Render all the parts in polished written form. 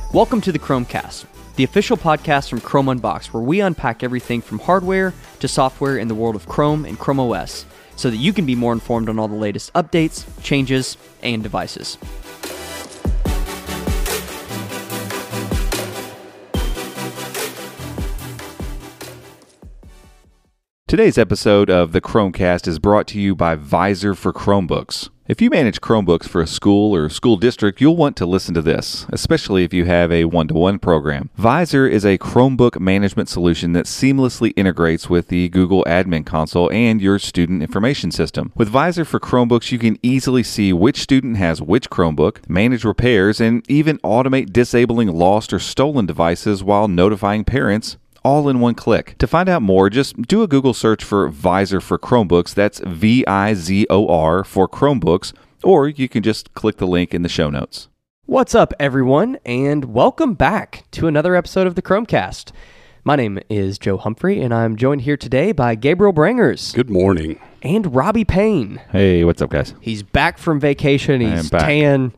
Welcome to the Chromecast, the official podcast from Chrome Unboxed, where we unpack everything from hardware to software in the world of Chrome and Chrome OS, so that you can be more informed on all the latest updates, changes, and devices. Today's episode of the Chromecast is brought to you by Visor for Chromebooks. If you manage Chromebooks for a school or school district, you'll want to listen to this, especially if you have a one-to-one program. Visor is a Chromebook management solution that seamlessly integrates with the Google Admin Console and your student information system. With Visor for Chromebooks, you can easily see which student has which Chromebook, manage repairs, and even automate disabling lost or stolen devices while notifying parents, all in one click. To find out more, just do a Google search for Visor for Chromebooks. That's VIZOR for Chromebooks, or you can just click the link in the show notes. What's up, everyone, and welcome back to another episode of the Chromecast. My name is Joe Humphrey, and I'm joined here today by Gabriel Brangers. Good morning. And Robbie Payne. Hey, what's up, guys? He's back from vacation. He's back. tan.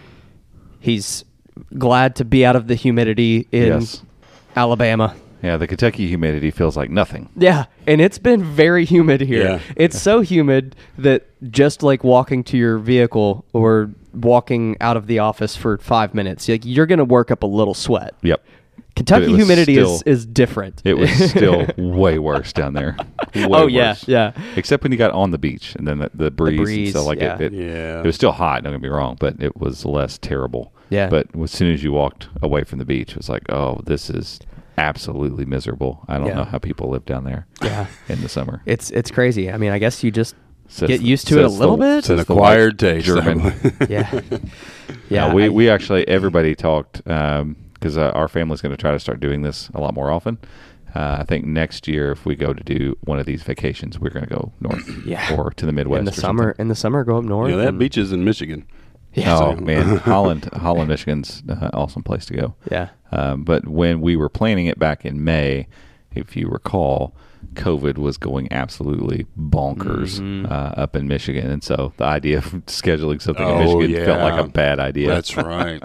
He's glad to be out of the humidity in Alabama. Yeah, the Kentucky humidity feels like nothing. Yeah, and it's been very humid here. Yeah. It's so humid that just like walking to your vehicle or walking out of the office for 5 minutes, you're going to work up a little sweat. Yep. Kentucky It was humidity still- is different. It was still way worse down there. Way worse. yeah. Except when you got on the beach and then the breeze. breeze, and so like yeah. it was still hot, don't get me wrong, but it was less terrible. Yeah. But as soon as you walked away from the beach, it was like, oh, this is absolutely miserable. I don't know how people live down there in the summer. It's crazy. I mean, I guess you just Says- get used to it a says little the- bit. It's an says the acquired white taste. German. Yeah. Yeah, we actually, everybody talked, because our family's going to try to start doing this a lot more often. I think next year, if we go to do one of these vacations, we're going to go north or to the Midwest. in the summer. In the summer, go up north. Yeah, they have and- beaches in Michigan. Yeah. Oh, man. Holland, Michigan's an awesome place to go. Yeah. But when we were planning it back in May, if you recall, COVID was going absolutely bonkers up in Michigan. And so the idea of scheduling something in Michigan felt like a bad idea. That's right.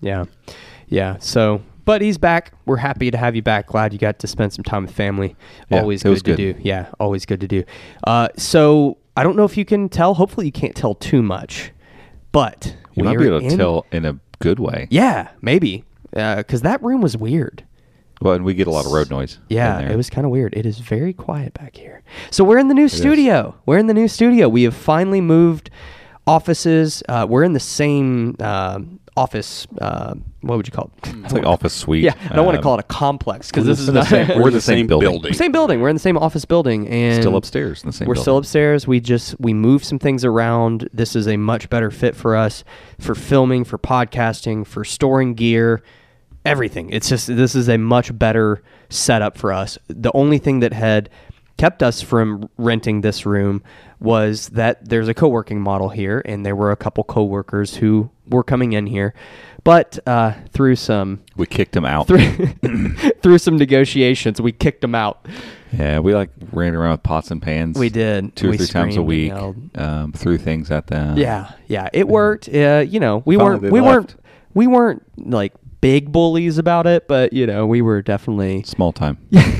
Yeah. So, but he's back. We're happy to have you back. Glad you got to spend some time with family. Yeah, Always it was good to do. Yeah, always good to do. So I don't know if you can tell. Hopefully you can't tell too much, but You might be able to tell in a good way. Yeah, maybe. Because that room was weird. Well, and we get a lot of road noise. Yeah, in there. it was kind of weird. It is very quiet back here. So we're in the new studio. We're in the new studio. We have finally moved offices. We're in the same office. What would you call it? It's like office suite. Yeah, I don't want to call it a complex because this is the not. same- We're in the same building. Same building. We're in the same office building, and Still upstairs in the same We're building. still upstairs. We moved some things around. This is a much better fit for us for filming, for podcasting, for storing gear, everything. It's just this is a much better setup for us. The only thing that had kept us from renting this room was that there's a co-working model here, and there were a couple co-workers who were coming in here, but through some We kicked them out. through some negotiations, we kicked them out. Yeah, we ran around with pots and pans. We did. 2 or We 3 times a screamed week. and Threw things at them. Yeah, it worked. We Finally we weren't like big bullies about it, but we were definitely Small time.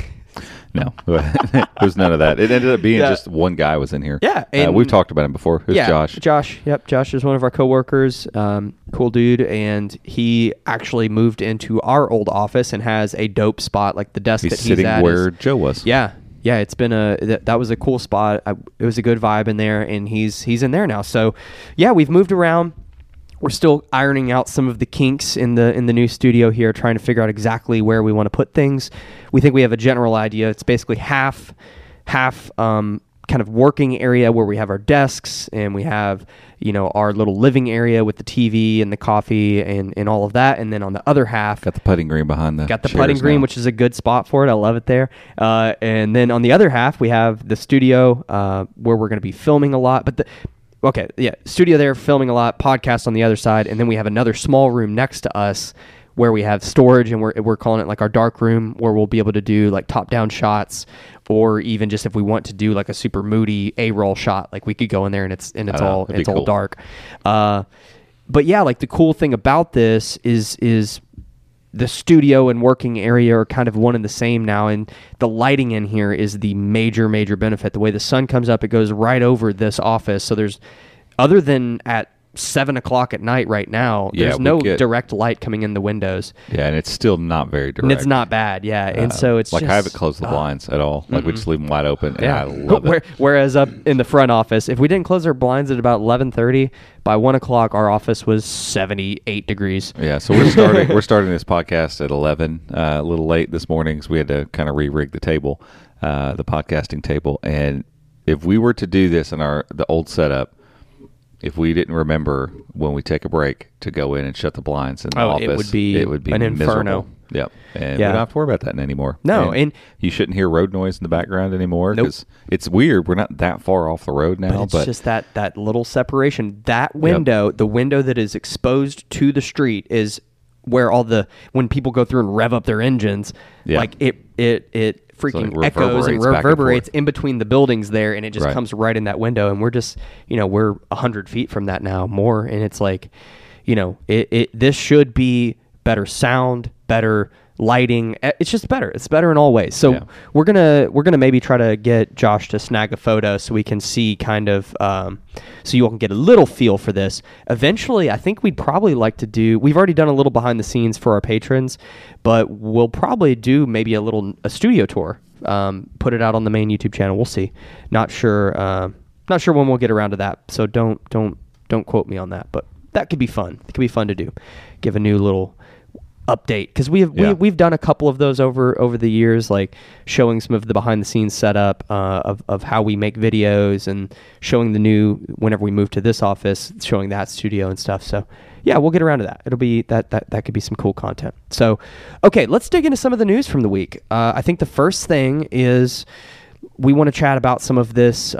No, it was none of that. It ended up being just one guy was in here. Yeah, and- we've talked about him before. It was Josh. Josh. Yep, Josh is one of our coworkers. Cool dude, and he actually moved into our old office and has a dope spot, like the desk He's that he's sitting at. where Joe was. Yeah, it's been that was a cool spot. It was a good vibe in there, and he's in there now. So, yeah, we've moved around. We're still ironing out some of the kinks in the new studio here, trying to figure out exactly where we want to put things. We think we have a general idea. It's basically half kind of working area where we have our desks and we have our little living area with the TV and the coffee and all of that, and then on the other half Got the putting green behind the putting green, now. which is a good spot for it. I love it there. And then on the other half, we have the studio where we're going to be filming a lot. But studio there, filming a lot, podcast on the other side, and then we have another small room next to us where we have storage, and we're calling it like our dark room, where we'll be able to do like top-down shots, or even just if we want to do like a super moody A-roll shot, like we could go in there and it's all cool. dark. But yeah, like the cool thing about this is the studio and working area are kind of one and the same now, and the lighting in here is the major benefit. The way the sun comes up, it goes right over this office, so there's, other than at 7 o'clock at night right now, there's no direct light coming in the windows. Yeah, and it's still not very direct. And it's not bad, yeah. And so it's like, just, I haven't closed the blinds at all. Like, we just leave them wide open, and I love it. Whereas up in the front office, if we didn't close our blinds at about 11:30, by 1 o'clock our office was 78 degrees. Yeah, so we're starting this podcast at 11, a little late this morning because we had to kind of re-rig the table, the podcasting table. And if we were to do this in the old setup, if we didn't remember when we take a break to go in and shut the blinds in the office, it would be an miserable. inferno. Yep. And we don't have to worry about that anymore. No. And you shouldn't hear road noise in the background anymore because it's weird. We're not that far off the road now. But it's just that little separation. That window, the window that is exposed to the street, is where when people go through and rev up their engines, like it freaking echoes and reverberates in between the buildings there, and it just comes right in that window. And we're just, we're 100 feet from that now, more, and it's like, this should be better sound, better lighting. It's just better. It's better in all ways. So we're gonna maybe try to get Josh to snag a photo so we can see kind of, so you all can get a little feel for this. Eventually, I think we'd probably like to do. We've already done a little behind the scenes for our patrons, but we'll probably do maybe a studio tour. Put it out on the main YouTube channel. We'll see. Not sure when we'll get around to that. So don't quote me on that. But that could be fun. It could be fun to do. Give a new little update, because we've done a couple of those over the years, like showing some of the behind the scenes setup of how we make videos, and showing the new, whenever we move to this office, showing that studio and stuff. So yeah, we'll get around to that. It'll be that could be some cool content. So okay, let's dig into some of the news from the week. I think the first thing is we want to chat about some of this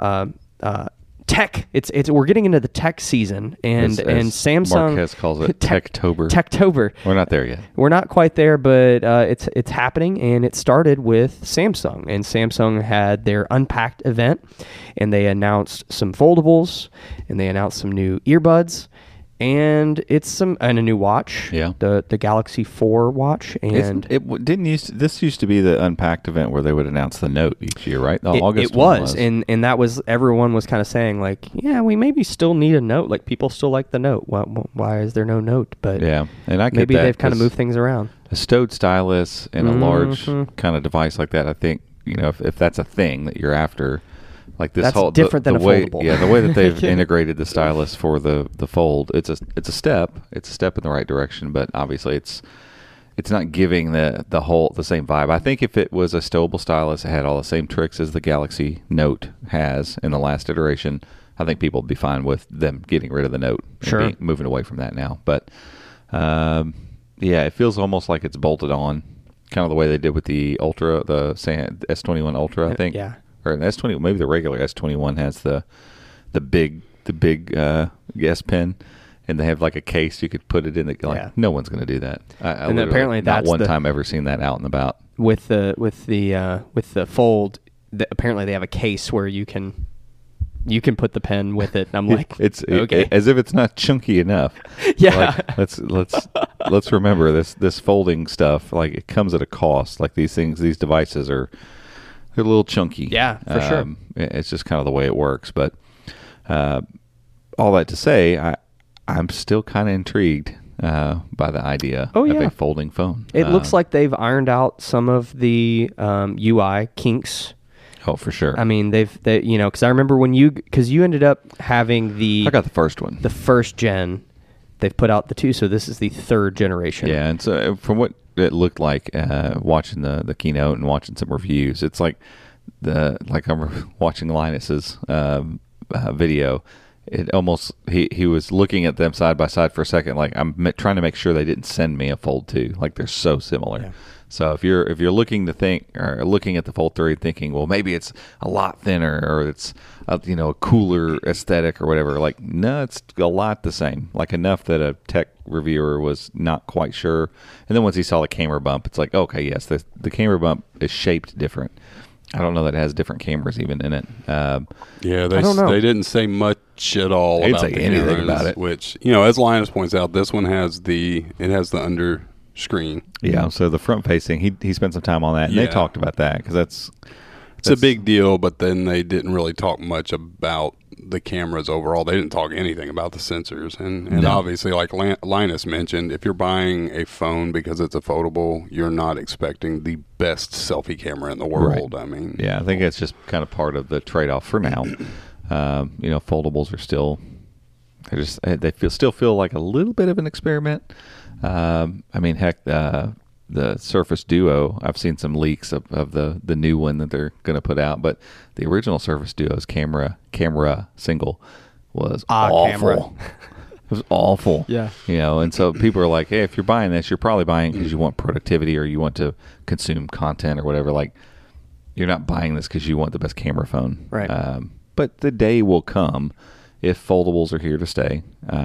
tech. It's we're getting into the tech season, and Samsung, Marquez calls it Techtober. Techtober. We're not there yet. We're not quite there, but it's happening, and it started with Samsung. And Samsung had their Unpacked event, and they announced some foldables, and they announced some new earbuds, and a new watch. Yeah, the Galaxy 4 watch, and this used to be the Unpacked event where they would announce the Note each year, right? August it was, and that was, everyone was kind of saying like, yeah, we maybe still need a Note. Like, people still like the Note. Why is there no Note? But yeah, and I get maybe that, they've kind of moved things around. A stowed stylus and a large kind of device like that. I think if that's a thing that you're after. Like this, that's different than a foldable. Yeah, the way that they've integrated the stylus for the fold, it's a step. It's a step in the right direction, but obviously it's not giving the same vibe. I think if it was a stowable stylus, it had all the same tricks as the Galaxy Note has in the last iteration, I think people would be fine with them getting rid of the Note. Sure, moving away from that now. But yeah, it feels almost like it's bolted on, kind of the way they did with the Ultra, the S21 Ultra, I think. Yeah. Or an S20, maybe the regular S21 has the big S Pen, and they have like a case you could put it in. No one's going to do that. And apparently that's not one time ever seen that out and about. With the fold, apparently they have a case where you can put the pen with it. And I'm like, it's okay, as if it's not chunky enough. Yeah. Like, let's remember this folding stuff. Like, it comes at a cost. Like, these devices are. They're a little chunky. Yeah, for sure. It's just kind of the way it works. But all that to say, I'm still kind of intrigued by the idea of a folding phone. It looks like they've ironed out some of the UI kinks. Oh, for sure. I mean, because I remember because you ended up having I got the first one. The first gen. They've put out the 2, so this is the 3rd generation. Yeah, and so from what it looked like watching the keynote and watching some reviews, it's like I'm watching Linus's video. It almost he was looking at them side by side for a second, like I'm trying to make sure they didn't send me a Fold 2. Like, they're so similar. Yeah. So if you're looking to think, or looking at the Fold 3 thinking, well, maybe it's a lot thinner, or it's a cooler aesthetic or whatever, like, no, it's a lot the same. Like, enough that a tech reviewer was not quite sure. And then once he saw the camera bump, it's like, okay, yes, the camera bump is shaped different. I don't know that it has different cameras even in it. Yeah, I don't know. They didn't say much at all about anything about it. Which, as Linus points out, this one has the under screen. Yeah, so the front facing, he spent some time on that, and they talked about that because it's a big deal. But then they didn't really talk much about the cameras overall. They didn't talk anything about the sensors, and obviously, like Linus mentioned, if you're buying a phone because it's a foldable, you're not expecting the best selfie camera in the world. Right. I mean, I think it's just kind of part of the trade-off for now. Foldables are still still feel like a little bit of an experiment. I mean, heck, the Surface Duo, I've seen some leaks of the new one that they're going to put out, but the original Surface Duo's camera single was awful. It was awful. Yeah. And so people are like, hey, if you're buying this, you're probably buying because you want productivity or you want to consume content or whatever. Like, you're not buying this because you want the best camera phone. Right. But the day will come if foldables are here to stay.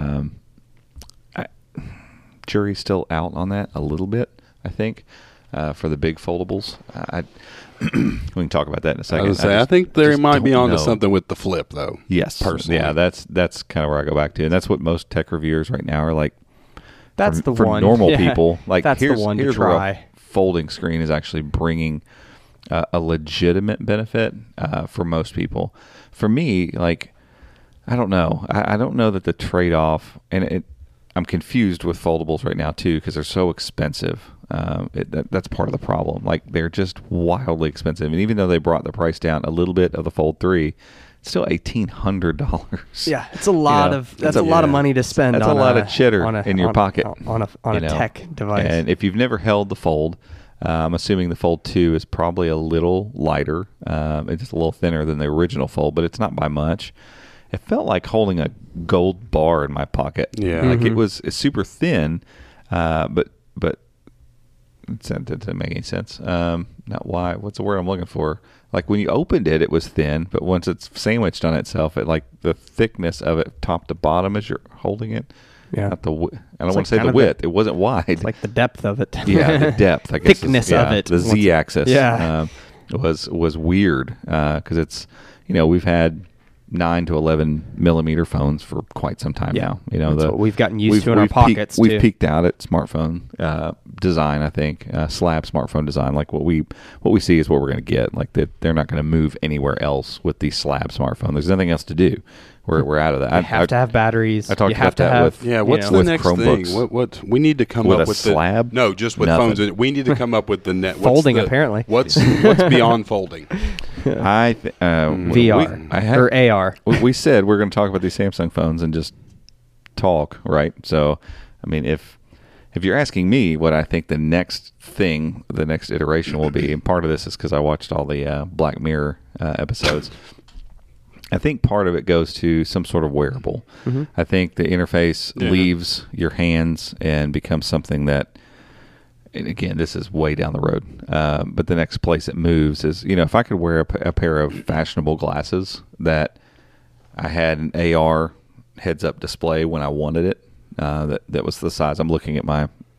Jury's still out on that a little bit, I think, for the big foldables. We can talk about that in a second. I think there might be onto something with the Flip, though. Yes, personally. Yeah, that's kind of where I go back to, and that's what most tech reviewers right now are like. That's for normal people. Like, that's the one to try. Where a folding screen is actually bringing a legitimate benefit for most people. For me, like, I don't know. I don't know that the trade-off, and I'm confused with foldables right now too because they're so expensive. That's part of the problem. Like, they're just wildly expensive, and even though they brought the price down a little bit of the Fold 3, it's still $1,800. Yeah, it's a lot of a lot of money to spend. That's on a lot of cheddar in your pocket on a tech device. And if you've never held the Fold, I'm assuming the Fold 2 is probably a little lighter. It's just a little thinner than the original Fold, but it's not by much. It felt like holding a gold bar in my pocket. Yeah. Like, it's super thin, but that doesn't make any sense. Not why. What's the word I'm looking for? Like, when you opened it, it was thin, but once it's sandwiched on itself, like the thickness of it, top to bottom, as you're holding it. Yeah. Not the. I don't want to say the width. It wasn't wide. It's like the depth of it. Yeah, the depth. I guess thickness of it. The Z-axis. Yeah. Was weird because it's we've had 9 to 11 millimeter phones for quite some time now. That's what we've gotten used to in our pockets. We've peaked out at smartphone design. I think slab smartphone design. Like, what we see is what we're going to get. Like, they're not going to move anywhere else with the slab smartphone. There's nothing else to do. We're out of that. You have to have batteries. I talked about that with what's the next thing? What we need to come up with slab? No, just with phones. We need to come up with the net folding. Apparently, what's beyond folding? VR or AR. We said we're going to talk about these Samsung phones and just talk, right? So, I mean, if you're asking me what I think the next iteration will be, and part of this is because I watched all the Black Mirror episodes. I think part of it goes to some sort of wearable. Mm-hmm. I think the interface leaves your hands and becomes something that, and again, this is way down the road, but the next place it moves is, if I could wear a pair of fashionable glasses that I had an AR heads-up display when I wanted it, that was the size. I'm looking at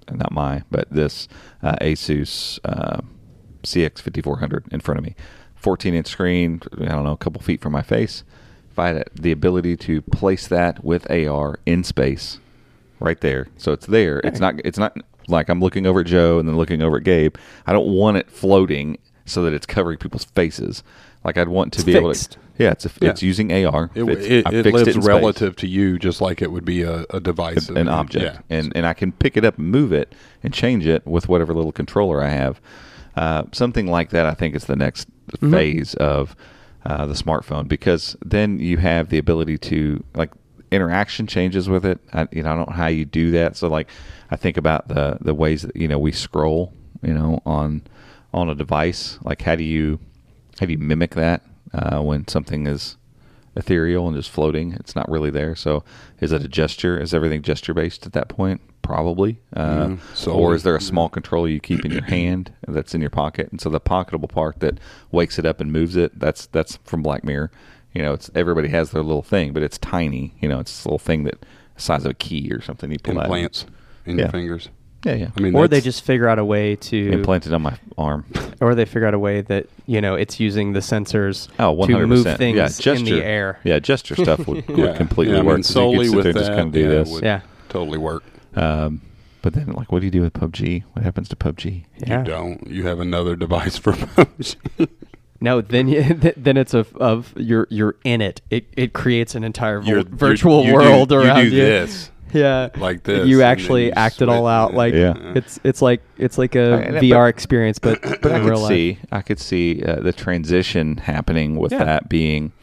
this Asus CX5400 in front of me. 14-inch screen, I don't know, a couple feet from my face. If I had the ability to place that with AR in space, right there, so it's there. It's not like I'm looking over at Joe and then looking over at Gabe. I don't want it floating so that it's covering people's faces. Like, I'd want to be able to. Yeah, it's using AR. It lives relative to you, just like it would be a device, an object, and I can pick it up and move it and change it with whatever little controller I have. Something like that, I think, is the next phase of the smartphone, because then you have the ability to, like, interaction changes with it. I don't know how you do that. So, like, I think about the ways that we scroll on a device. Like, how do you mimic that when something is ethereal and just floating? It's not really there. So is it a gesture? Is everything gesture based at that point? Probably. Or is there a small controller you keep in your hand that's in your pocket? And so the pocketable part that wakes it up and moves it, that's from Black Mirror. It's everybody has their little thing, but it's tiny. It's this little thing that the size of a key or something. You pull implants in your fingers. Yeah. I mean, or they just figure out a way to implant it on my arm. Or they figure out a way that it's using the sensors 100%. to move things in the air. Yeah, gesture stuff would completely work. Solely with that, just kind of do this. Totally work. But then, like, what do you do with PUBG? What happens to PUBG? Yeah. You don't. You have another device for PUBG. No, then then it's you're in it. It creates an entire virtual you world do, around you. You do this. Yeah, like this. You and actually then you act it all switch. out. Like Yeah. it's like a VR experience, but But in real life. I could see the transition happening with Yeah. that being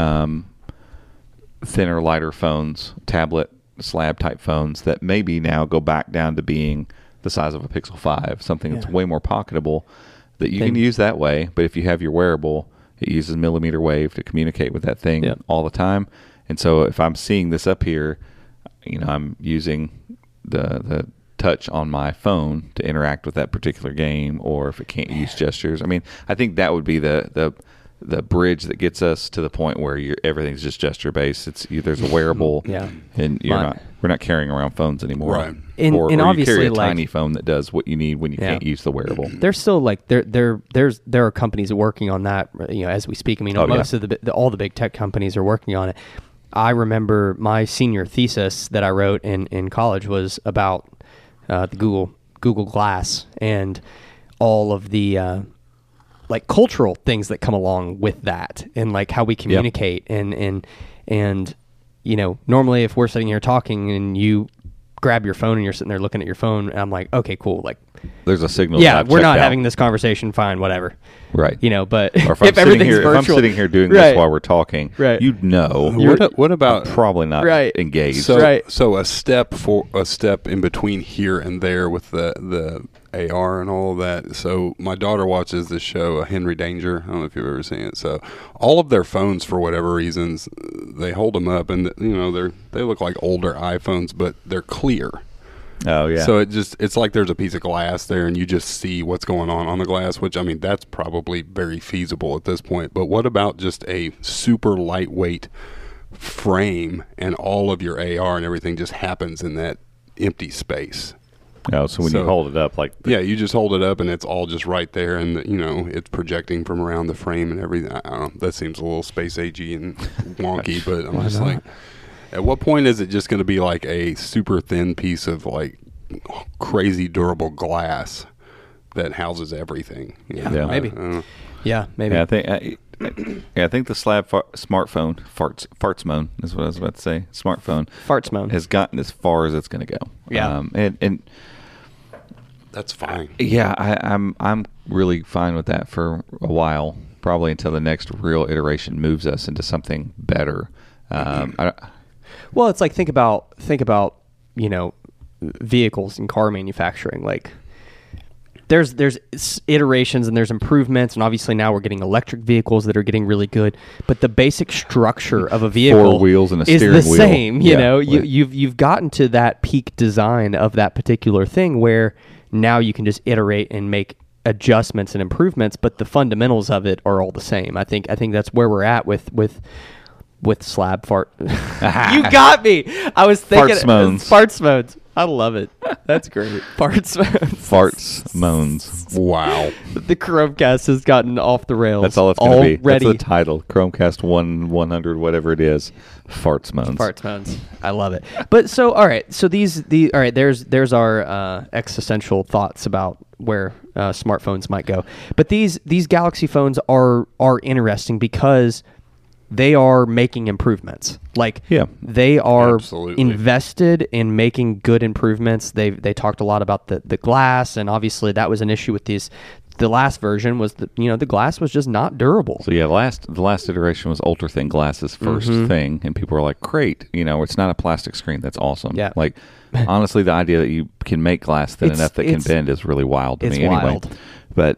thinner, lighter phones, tablet slab type phones that maybe now go back down to being the size of a Pixel 5, something that's Yeah. way more pocketable that you Then- can use that way. But if you have your wearable, it uses millimeter wave to communicate with that thing Yeah. all the time. And so if I'm seeing this up here, I'm using the touch on my phone to interact with that particular game, or if it can't use gestures. I mean, I think that would be the bridge that gets us to the point where everything's just gesture based. There's a wearable, Yeah. and we're not carrying around phones anymore, Right. And or obviously, you carry a like- tiny phone that does what you need when you Yeah. can't use the wearable. There's still like there are companies working on that, as we speak. I mean, Oh, yeah. most of all the big tech companies are working on it. I remember my senior thesis that I wrote in college was about the Google Glass and all of the like cultural things that come along with that, and like how we communicate and normally if we're sitting here talking and you grab your phone and you're sitting there looking at your phone, and I'm like, okay, cool, like, There's a signal. yeah, that I've we're checked not out. having this conversation, fine, whatever, right. but Or if if everything's if I'm virtual, sitting here doing right, this while we're talking, Right. What about I'm probably not Right. engaged. so Right. so a step in between here and there with the AR and all of that. So my daughter watches this show, Henry Danger. I don't know if you've ever seen it. So all of their phones, for whatever reasons, they hold them up, and they look like older iPhones, but they're clear. Oh yeah. So it's like there's a piece of glass there, and you just see what's going on the glass, which, I mean, that's probably very feasible at this point. But what about just a super lightweight frame, and all of your AR and everything just happens in that empty space? so when you so- hold it up, like Yeah, you just hold it up, and it's all just right there, and it's projecting from around the frame and everything. I don't know. That seems a little space agey and wonky, but I'm just like, at what point is it just going to be like a super thin piece of like crazy durable glass that houses everything? Yeah, maybe. maybe. yeah, maybe, Yeah, I think the slab smartphone fartsmone is what I was about to say. Smartphone farts moan. has gotten as far as it's going to go. Yeah. And That's fine. yeah, I'm really fine with that for a while, probably until the next real iteration moves us into something better. Well, it's like think about vehicles and car manufacturing. Like there's iterations and there's improvements, and obviously now we're getting electric vehicles that are getting really good. But the basic structure of a vehicle, 4 wheels and a is steering the wheel. same. Yeah, You've gotten to that peak design of that particular thing where now you can just iterate and make adjustments and improvements, but the fundamentals of it are all the same. I think that's where we're at with slab fart. You got me. I was thinking Farts moans. I love it. That's great. Farts moans. Farts moans. Wow. The Chromecast has gotten off the rails. That's all it's going to be. That's already. the title. Chromecast 100, whatever it is. Farts moans. Farts moans. I love it. But so all right. So all right. There's our existential thoughts about where smartphones might go. But these Galaxy phones are interesting because they are making improvements. Like, Yeah. they are Absolutely. invested in making good improvements. They talked a lot about the glass, and obviously that was an issue with these. The last version was the glass was just not durable. So yeah, the last iteration was ultra thin glasses 1st thing, and people were like, "Great, it's not a plastic screen. That's awesome." Yeah. Like, honestly, the idea that you can make glass thin It's- enough that can it's- bend is really wild to it's me. Anyway, wild. but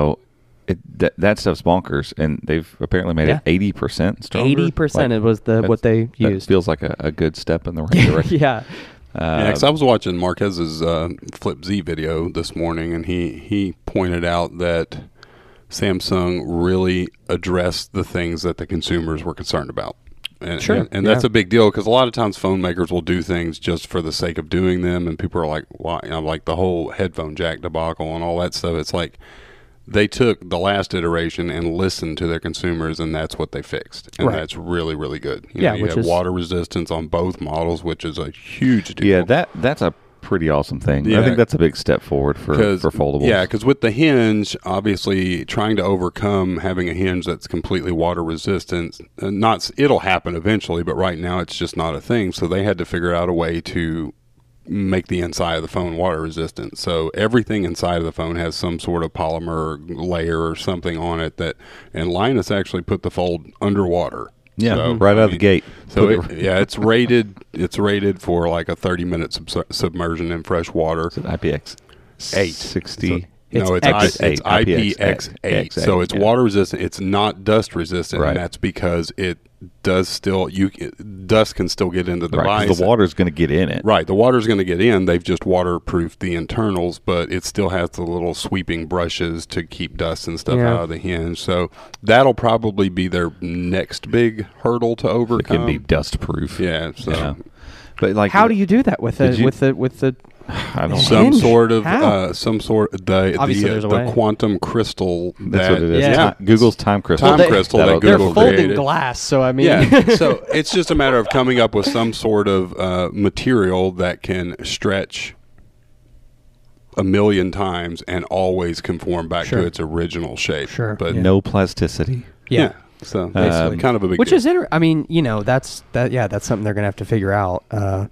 that stuff's bonkers, and they've apparently made it 80% stronger. 80% it was what they That used. feels like a good step in the right direction. Yeah. Yeah, 'cause I was watching Marquez's Flip Z video this morning, and he pointed out that Samsung really addressed the things that the consumers were concerned about. And, Sure, and that's yeah. a big deal, because a lot of times phone makers will do things just for the sake of doing them, and people are like, why? Like the whole headphone jack debacle and all that stuff. It's like they took the last iteration and listened to their consumers, and that's what they fixed. And Right. that's really, really good. Yeah, You which have is- water resistance on both models, which is a huge deal. Yeah, that's a pretty awesome thing. Yeah. I think that's a big step forward for foldables. Yeah, because with the hinge, obviously trying to overcome having a hinge that's completely water resistant, it'll happen eventually, but right now it's just not a thing. So they had to figure out a way to make the inside of the phone water resistant. So everything inside of the phone has some sort of polymer layer or something on it and Linus actually put the Fold underwater. Yeah, so, right out of the gate. So it's rated. It's rated for like a 30-minute submersion in fresh water. It's an IPX8 60. It's IPX8. So it's water resistant. It's not dust resistant, and that's because it does still. Dust can still get into the device. Right, the water's going to get in it. Right, the water's going to get in. They've just waterproofed the internals, but it still has the little sweeping brushes to keep dust and stuff out of the hinge. So that'll probably be their next big hurdle to overcome. It can be dust proof. Yeah. So, yeah. But like, how do you do that with the I don't know. some sort of Obviously there's a way. the quantum crystal. That's what it is. Yeah. Google's time crystal. Crystal that they're Google folding created. glass, so I mean, Yeah, so it's just a matter of coming up with some sort of material that can stretch a million times and always conform back to its original shape. Sure. But No plasticity. yeah. So basically, kind of a big which deal. is I mean, that's something they're gonna have to figure out.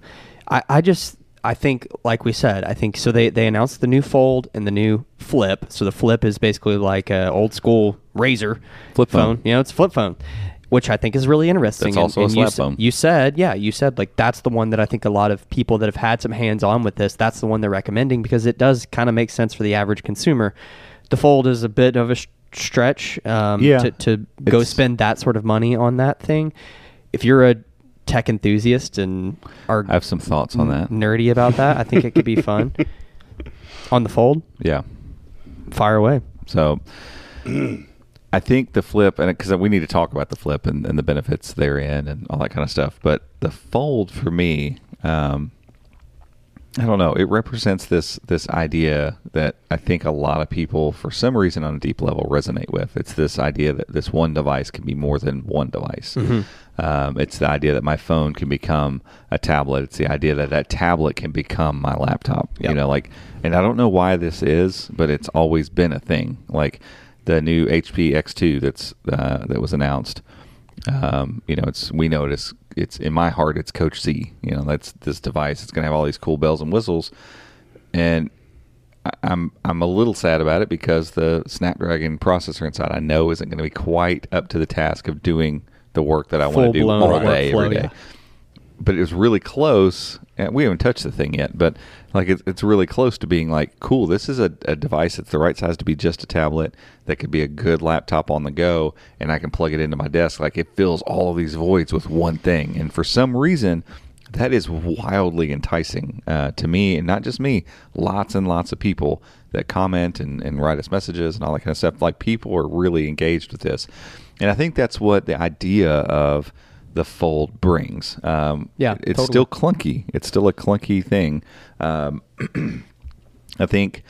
I think, like we said, so they announced the new Fold and the new Flip. So the Flip is basically like an old school Razr Flip phone. It's a flip phone, which I think is really interesting. That's also a slap phone. You said like that's the one that I think a lot of people that have had some hands on with this, that's the one they're recommending because it does kind of make sense for the average consumer. The Fold is a bit of a stretch to go spend that sort of money on that thing. If you're a tech enthusiast and are I have some thoughts on that. Nerdy about that, I think it could be fun. On the Fold, Yeah. fire away. So I think the Flip, and because we need to talk about the Flip and the benefits therein and all that kind of stuff, but the Fold for me, I don't know. It represents this idea that I think a lot of people, for some reason, on a deep level, resonate with. It's this idea that this one device can be more than one device. It's the idea that my phone can become a tablet. It's the idea that that tablet can become my laptop. Yep. And I don't know why this is, but it's always been a thing. Like the new HP X2 that was announced. It's in my heart, it's Coach C. That's this device. It's going to have all these cool bells and whistles, and I'm a little sad about it because the Snapdragon processor inside I know isn't going to be quite up to the task of doing the work that I want to do all day, every day. But it was really close, and we haven't touched the thing yet, but like it's really close to being like, cool, this is a device that's the right size to be just a tablet that could be a good laptop on the go, and I can plug it into my desk. Like it fills all of these voids with one thing. And for some reason, that is wildly enticing to me, and not just me, lots and lots of people that comment and write us messages and all that kind of stuff. Like people are really engaged with this. And I think that's what the idea of the Fold brings. It's totally. still clunky. It's still a clunky thing. I think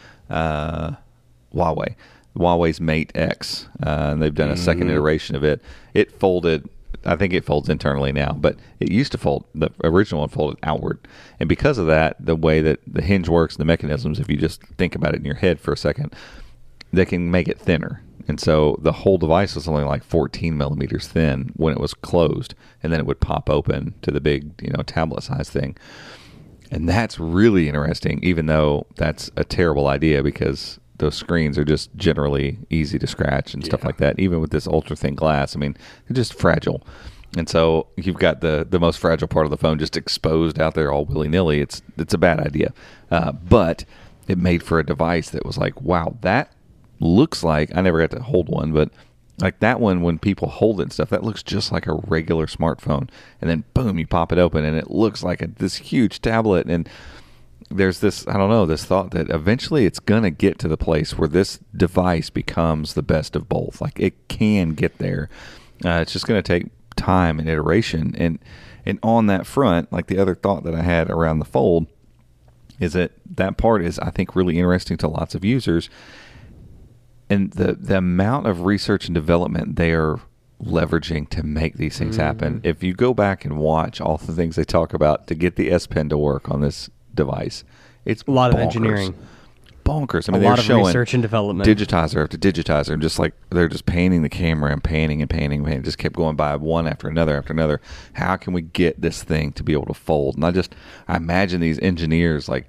Huawei's Mate X, and they've done a second iteration of it. It folded. I think it folds internally now, but it used to fold. The original one folded outward, and because of that, the way that the hinge works, the mechanisms, if you just think about it in your head for a second, they can make it thinner. And so the whole device was only like 14 millimeters thin when it was closed, and then it would pop open to the big, tablet size thing. And that's really interesting, even though that's a terrible idea because those screens are just generally easy to scratch and stuff like that. Even with this ultra thin glass, I mean, they're just fragile. And so you've got the most fragile part of the phone just exposed out there all willy-nilly. It's a bad idea. But it made for a device that was like, wow, that looks like, I never got to hold one, but like that one, when people hold it and stuff, that looks just like a regular smartphone. And then boom, you pop it open and it looks like this huge tablet. And there's this, I don't know, this thought that eventually it's going to get to the place where this device becomes the best of both. Like it can get there. It's just going to take time and iteration. And on that front, like the other thought that I had around the Fold is that part is, I think, really interesting to lots of users. And the amount of research and development they are leveraging to make these things happen. If you go back and watch all the things they talk about to get the S Pen to work on this device, It's A lot of bonkers. engineering. Bonkers. I A mean, lot they're of showing research and development. digitizer after digitizer, and just like they're just painting the camera and painting and painting, painting. Just kept going by one after another after another. How can we get this thing to be able to fold? And I imagine these engineers like,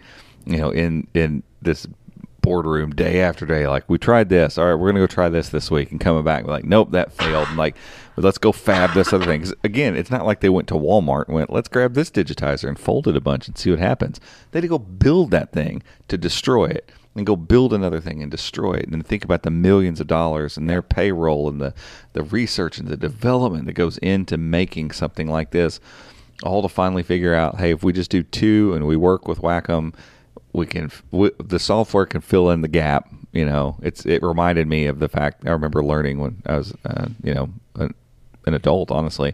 in this boardroom day after day, like, we tried this, all right, we're gonna go try this week, and coming back like, nope, that failed, and like, let's go fab this other thing. 'Cause again, it's not like they went to Walmart and went, let's grab this digitizer and fold it a bunch and see what happens. They had to go build that thing to destroy it, and go build another thing and destroy it, and then think about the millions of dollars and their payroll and the research and the development that goes into making something like this, all to finally figure out, hey, if we just do 2 and we work with Wacom, the software can fill in the gap. It reminded me of the fact I remember learning when I was an adult, honestly.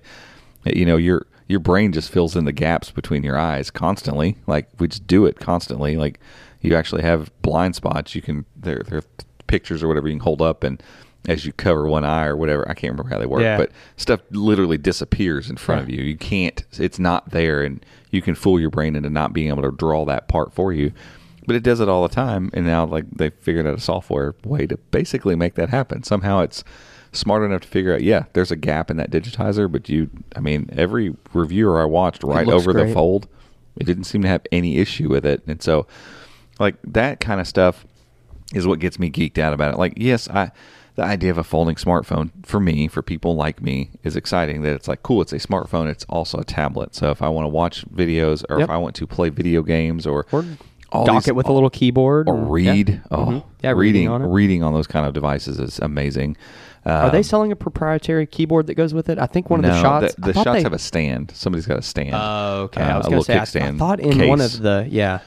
Your brain just fills in the gaps between your eyes constantly. Like, we just do it constantly. Like, you actually have blind spots. There are pictures or whatever you can hold up, and as you cover one eye or whatever, I can't remember how they work, but stuff literally disappears in front of you. You can't, it's not there, and you can fool your brain into not being able to draw that part for you. But it does it all the time, and now like they figured out a software way to basically make that happen. Somehow it's smart enough to figure out, there's a gap in that digitizer, but every reviewer I watched right over the fold, it didn't seem to have any issue with it. And so, like, that kind of stuff is what gets me geeked out about it. Like, yes, the idea of a folding smartphone, for me, for people like me, is exciting. That it's like, cool, it's a smartphone, it's also a tablet. So if I want to watch videos, or if I want to play video games, or dock it with a little keyboard, or read. reading on those kind of devices is amazing. Are they selling a proprietary keyboard that goes with it? I think one of the shots. The shots have a stand. Somebody's got a stand. Oh, okay. I was a going to little say, I kickstand thought in case. one of the,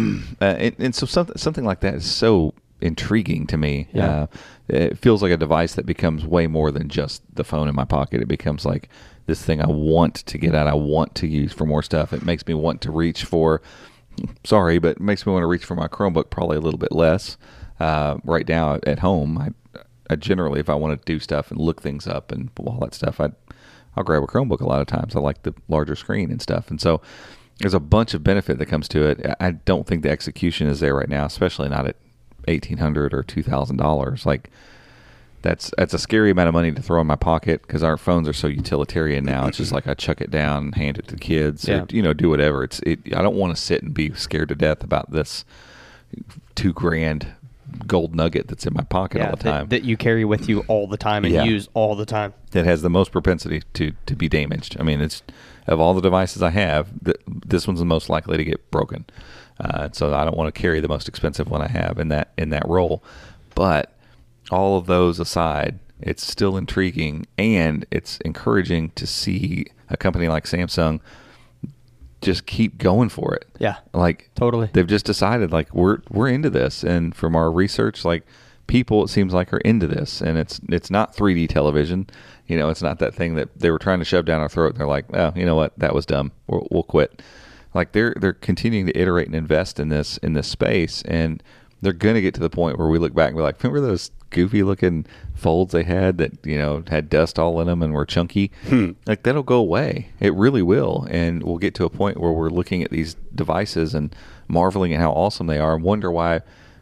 and so something like that is so intriguing to me. Yeah. It feels like a device that becomes way more than just the phone in my pocket. It becomes like this thing I want to get at. I want to use for more stuff. It makes me want to reach for. Sorry, but it makes me want to reach for my Chromebook probably a little bit less. Right now at home, I generally, if I want to do stuff and look things up and all that stuff, I'll grab a Chromebook a lot of times. I like the larger screen and stuff. And so there's a bunch of benefit that comes to it. I don't think the execution is there right now, especially not at $1,800 or $2,000. Like, that's a scary amount of money to throw in my pocket, because our phones are so utilitarian now. It's just like I chuck it down and hand it to the kids, or do whatever. I don't want to sit and be scared to death about this $2,000 gold nugget that's in my pocket all the time, that you carry with you all the time and use all the time. It has the most propensity to be damaged. I mean, it's, of all the devices I have, this one's the most likely to get broken. So I don't want to carry the most expensive one I have in that role. But all of those aside, it's still intriguing, and it's encouraging to see a company like Samsung just keep going for it. Yeah, like, totally. They've just decided, like, we're into this, and from our research, like, people, it seems like, are into this, and it's not 3D television. It's not that thing that they were trying to shove down our throat, and they're like, oh, you know what, that was dumb, we'll quit. Like, they're continuing to iterate and invest in this space, and they're going to get to the point where we look back and be like, remember those goofy looking folds they had that had dust all in them and were chunky? Like, that'll go away. It really will. And we'll get to a point where we're looking at these devices and marveling at how awesome they are, and wonder why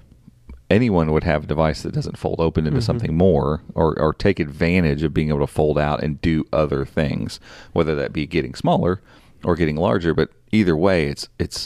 anyone would have a device that doesn't fold open into something more, or take advantage of being able to fold out and do other things, whether that be getting smaller or getting larger. But either way, it's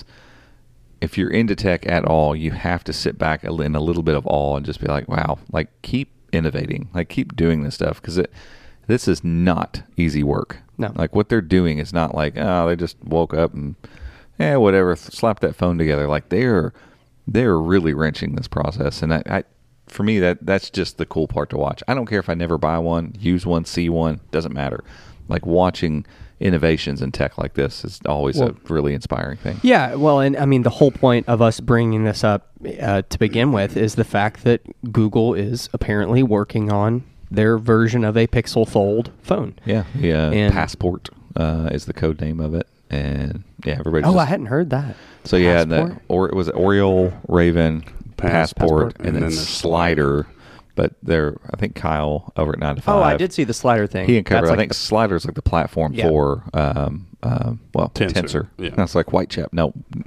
if you're into tech at all, you have to sit back in a little bit of awe and just be like, wow, like, keep innovating, like, keep doing this stuff, because this is not easy work. No. Like, what they're doing is not like, oh, they just woke up and whatever, slap that phone together. Like, they're really wrenching this process, and I for me, that's just the cool part to watch. I don't care if I never buy one, use one, see one, doesn't matter. Like, watching innovations in tech like this is always a really inspiring thing. Yeah, well, and I mean, the whole point of us bringing this up to begin with is the fact that Google is apparently working on their version of a Pixel Fold phone. Yeah, and Passport is the code name of it, and everybody. I hadn't heard that. So it was Oriole, Raven, Passport, and then Slider. But I think Kyle over at 9 to 5. Oh, I did see the Slider thing. He uncovered. I think Slider's like the platform for Tensor. Yeah. That's like Whitechap. No,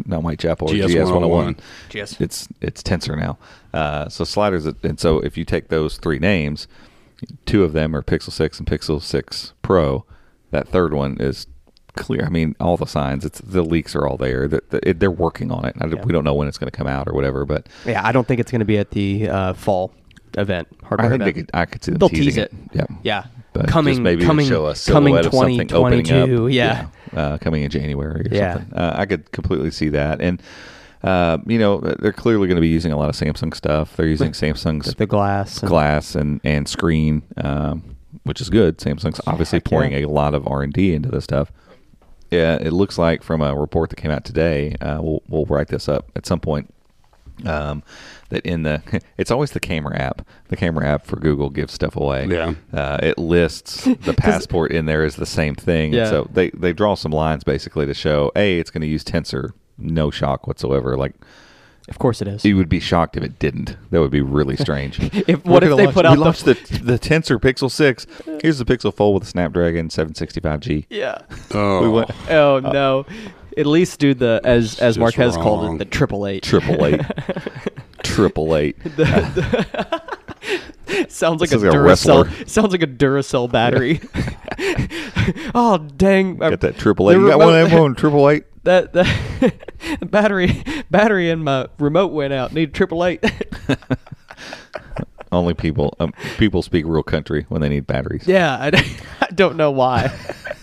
not Whitechapel, or GS101. GS101. It's Tensor now. So sliders, and so if you take those three names, two of them are Pixel 6 and Pixel 6 Pro. That third one is clear. I mean, all the signs. The leaks are all there. They're working on it. We don't know when it's going to come out or whatever. But yeah, I don't think it's going to be at the fall event. I think I could see them they'll teasing tease it. Yeah. But coming, maybe show a coming silhouette of something opening up. Yeah. Coming in January or something. I could completely see that. And they're clearly going to be using a lot of Samsung stuff. They're using Samsung's the glass and screen, which is good. Samsung's obviously pouring a lot of R&D into this stuff. Yeah, it looks like from a report that came out today, we'll write this up at some point, that it's always the camera app. The camera app for Google gives stuff away. Yeah. It lists the passport in there as the same thing. Yeah. So they draw some lines basically to show, it's going to use Tensor. No shock whatsoever. Like, of course it is. You would be shocked if it didn't. That would be really strange. What if they put out the Tensor Pixel 6? Here's the Pixel Fold with the Snapdragon 765G. Yeah. Oh. No. At least do the as Marquez called it, the 888. 888. Sounds like This a is Duracell. Sounds like a Duracell battery. Oh dang! Get that 888. You got one of them on 888? That battery in my remote went out. Need 888. Only people speak real country when they need batteries. Yeah, I don't know why.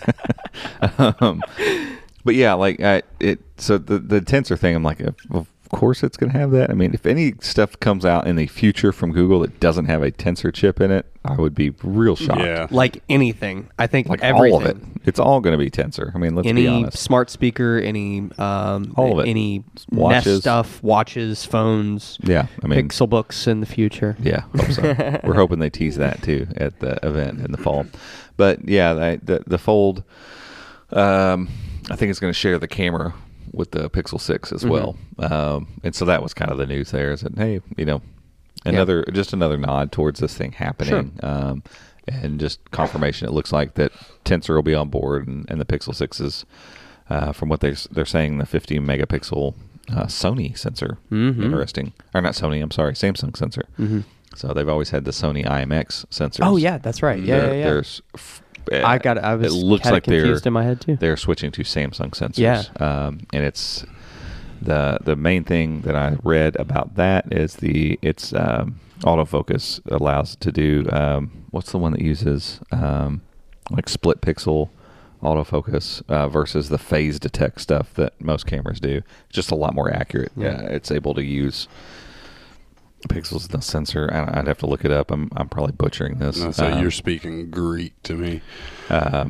But yeah, so the Tensor thing, I'm like, of course it's going to have that. I mean, if any stuff comes out in the future from Google that doesn't have a Tensor chip in it, I would be real shocked. Yeah. Like anything. I think like everything. all of it. It's all going to be Tensor. I mean, let's be honest. Any smart speaker, any all of it. Any Watches. Nest stuff, watches, phones. Yeah, I mean, Pixel books in the future. Yeah, hope so. We're hoping they tease that too at the event in the fall. But yeah, the Fold, I think it's going to share the camera with the Pixel 6 as well. And so that was kind of the news there, is that, hey, just another nod towards this thing happening. Sure. And just confirmation. It looks like that Tensor will be on board, and the Pixel 6 is, from what they're saying, the 50 megapixel Sony sensor. Interesting. Or not Sony, I'm sorry, Samsung sensor. So they've always had the Sony IMX sensors. Oh yeah, that's right. Yeah. There's I was it looks like confused in my head too. They're switching to Samsung sensors. Yeah. And it's the main thing that I read about that is it's autofocus allows it to do what's the one that uses like split pixel autofocus versus the phase detect stuff that most cameras do. Just a lot more accurate. Yeah. It's able to use pixels in the sensor. I'd have to look it up. I'm probably butchering this. No, so you're speaking Greek to me. I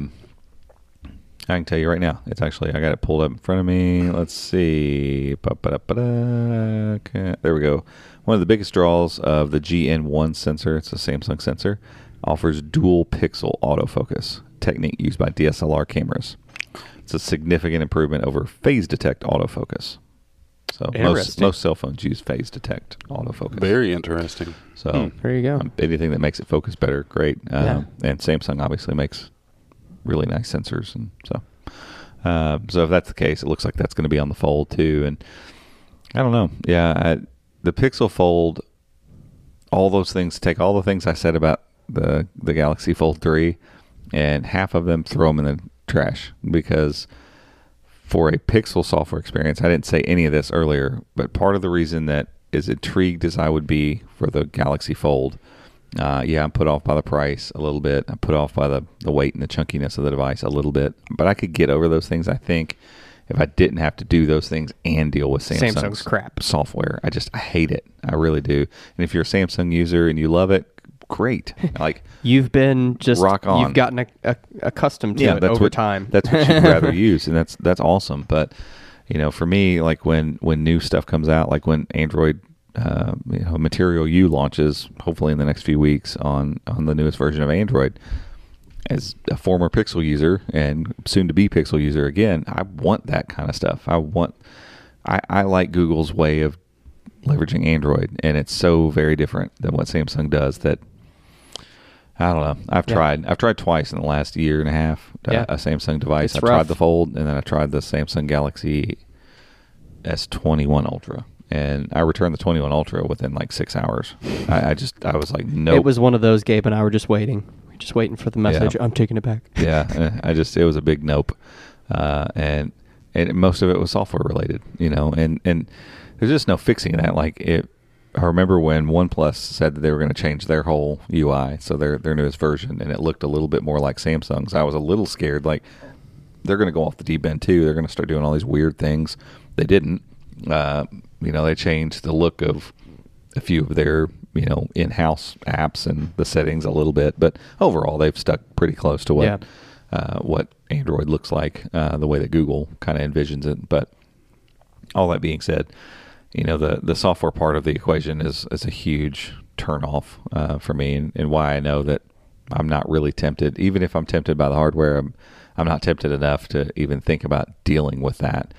can tell you right now. It's actually, I got it pulled up in front of me. Let's see. Okay, there we go. One of the biggest draws of the GN1 sensor, it's a Samsung sensor, offers dual pixel autofocus, technique used by DSLR cameras. It's a significant improvement over phase detect autofocus. So most cell phones use phase detect autofocus. Very interesting. So there you go. Anything that makes it focus better, great. And Samsung obviously makes really nice sensors, and so if that's the case, it looks like that's going to be on the Fold too. And I don't know. Yeah, the Pixel Fold, all those things. Take all the things I said about the Galaxy Fold 3, and half of them throw them in the trash, because for a Pixel software experience, I didn't say any of this earlier, but part of the reason that as intrigued as I would be for the Galaxy Fold, I'm put off by the price a little bit. I'm put off by the weight and the chunkiness of the device a little bit, but I could get over those things, I think, if I didn't have to do those things and deal with Samsung's crap software. I hate it. I really do. And if you're a Samsung user and you love it, great. Like, you've been just rock on. You've gotten accustomed to it over time. That's what you'd rather use, and that's awesome. But for me, like when new stuff comes out, like when Android Material U launches, hopefully in the next few weeks on the newest version of Android, as a former Pixel user and soon to be Pixel user again, I want that kind of stuff. I like Google's way of leveraging Android, and it's so very different than what Samsung does that I don't know. I've tried twice in the last year and a half a Samsung device. It's I tried rough. the Fold, and then I tried the Samsung Galaxy S21 Ultra, and I returned the 21 Ultra within like 6 hours. I was like, nope. It was one of those, Gabe and I were just waiting for the message. Yeah. I'm taking it back. Yeah, it was a big nope, and most of it was software related, and there's just no fixing that. Like I remember when OnePlus said that they were going to change their whole UI, so their newest version, and it looked a little bit more like Samsung's. I was a little scared, like they're going to go off the deep end too. They're going to start doing all these weird things. They didn't. They changed the look of a few of their in-house apps and the settings a little bit, but overall they've stuck pretty close to what Android looks like, the way that Google kind of envisions it. But all that being said, the software part of the equation is a huge turnoff for me, and why I know that I'm not really tempted. Even if I'm tempted by the hardware, I'm not tempted enough to even think about dealing with that.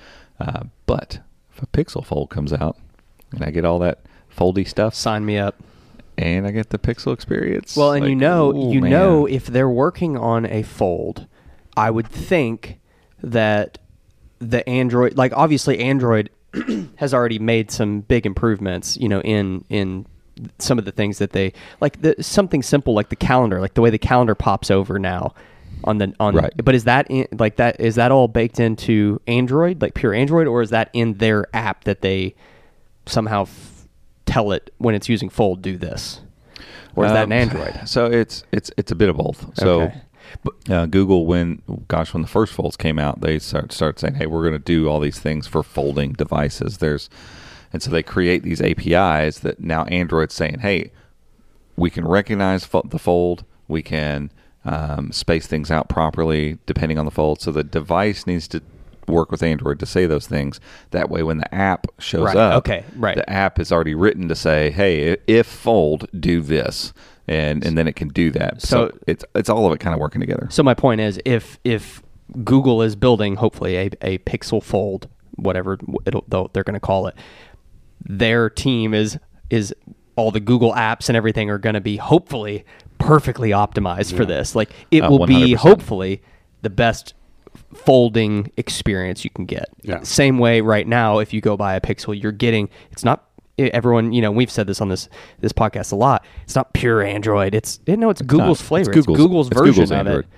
But if a Pixel Fold comes out and I get all that foldy stuff, sign me up. And I get the Pixel experience. Well, and know if they're working on a Fold, I would think that the Android, like obviously Android has already made some big improvements, in some of the things that they like. Something simple like the calendar, like the way the calendar pops over now on. Right. But is that is that all baked into Android, like pure Android, or is that in their app that they somehow tell it when it's using Fold do this, or is that an Android? So it's a bit of both. So. Okay. Google, when the first Folds came out, they started saying, "Hey, we're going to do all these things for folding devices." And so they create these APIs that now Android's saying, "Hey, we can recognize the Fold. We can space things out properly depending on the Fold." So the device needs to work with Android to say those things. That way, when the app shows up, the app is already written to say, "Hey, if Fold, do this." And then it can do that. So it's all of it kind of working together. So my point is, if Google is building hopefully a Pixel Fold, whatever they're going to call it, their team is all the Google apps and everything are going to be hopefully perfectly optimized for this. Like it will 100%. be hopefully the best folding experience you can get. Yeah. Same way right now, if you go buy a Pixel, you're getting, it's not. Everyone, we've said this on this podcast a lot. It's not pure Android. It's Google's flavor. It's Google's version of it.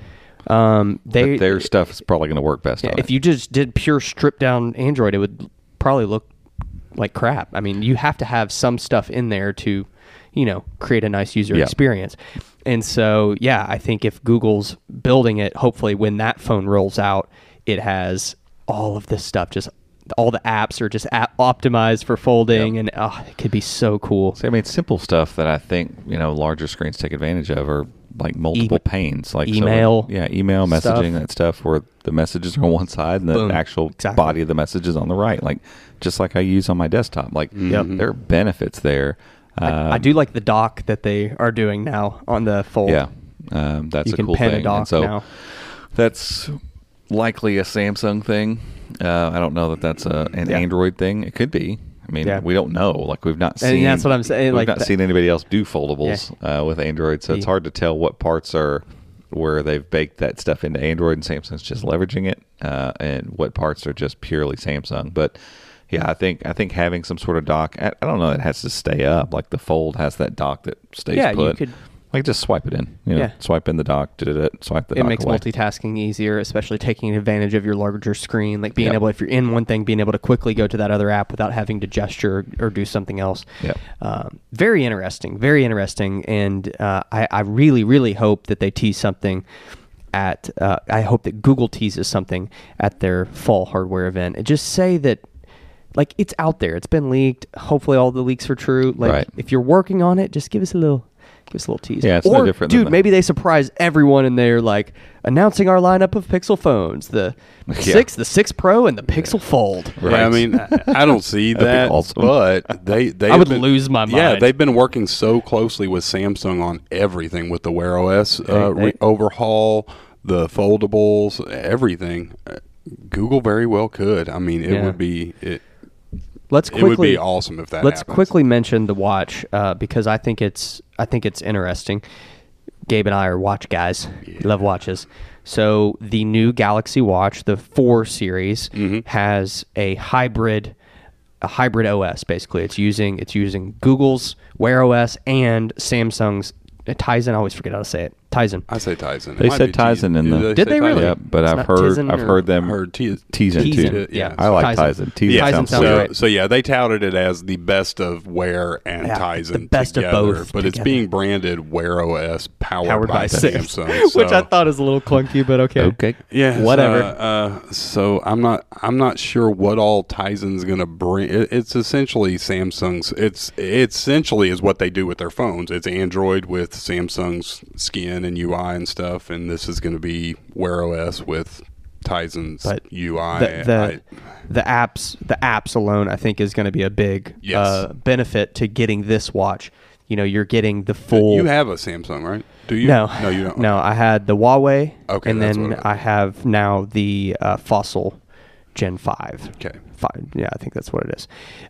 But their stuff is probably going to work best on it. If you just did pure stripped down Android, it would probably look like crap. I mean, you have to have some stuff in there to, create a nice user experience. And so, I think if Google's building it, hopefully when that phone rolls out, it has all of this stuff, just all the apps are just optimized for folding, and it could be so cool. So, simple stuff that I think larger screens take advantage of are like multiple panes, like email, email messaging, that stuff where the messages are on one side and the actual body of the message is on the right, like just like I use on my desktop. Like there are benefits there. I do like the dock that they are doing now on the Fold. Yeah, that's you a cool can pen thing. a dock and so now. That's likely a Samsung thing. I don't know that that's an Android thing. It could be. We don't know. Like we've not seen. And that's what I'm saying. We've not seen anybody else do foldables with Android, so it's hard to tell what parts are where they've baked that stuff into Android and Samsung's just leveraging it, and what parts are just purely Samsung. But I think having some sort of dock. I don't know that it has to stay up. Like the Fold has that dock that stays put. You could. Like just swipe it in, swipe in the dock, swipe the dock. It makes away. Multitasking easier, especially taking advantage of your larger screen, like being able, if you're in one thing, being able to quickly go to that other app without having to gesture or do something else. Very interesting, and I really, really hope that they tease something at. I hope that Google teases something at their fall hardware event, and just say that. Like it's out there, it's been leaked. Hopefully, all the leaks are true. Like if you're working on it, just give us a little tease. Yeah, it's no different. Dude, maybe they surprise everyone and they're like announcing our lineup of Pixel phones: the 6, the 6 Pro, and the Pixel Fold. Right. Yeah, I don't see that, awesome. But they I would lose my mind. Yeah, they've been working so closely with Samsung on everything with the Wear OS overhaul, the foldables, everything. Google very well could. It would be it. It would be awesome if that Let's happens. quickly mention the watch because I think it's interesting. Gabe and I are watch guys. We love watches. So the new Galaxy Watch, the 4 series, has a hybrid a hybrid OS. Basically, it's using Google's Wear OS and Samsung's Tizen. I always forget how to say it. Tizen. I say Tizen. They said Tizen in the. Did they really? Yeah, but It's I've not heard Tizen them Tizen too. Yeah, I like Tizen. Tizen sounds sounds good. right. So yeah, they touted it as the best of Wear and Tizen the best together, of both but it's together. being branded Wear OS powered by Samsung, which so- I thought is a little clunky, but okay. Okay. Yeah, Whatever. So I'm not sure what all Tizen's going to bring. It's essentially Samsung's. It's essentially is what they do with their phones. It's Android with Samsung's skin and UI and stuff, and this is going to be Wear OS with Tizen's But UI. The apps alone, I think, is going to be a big Yes. benefit to getting this watch. You know, you're getting the full. You have a Samsung, right? Do you? No, you don't. No, I had the Huawei. Okay, and that's then what it was. I have now the Fossil Gen 5. Okay. 5. Yeah, I think that's what it is.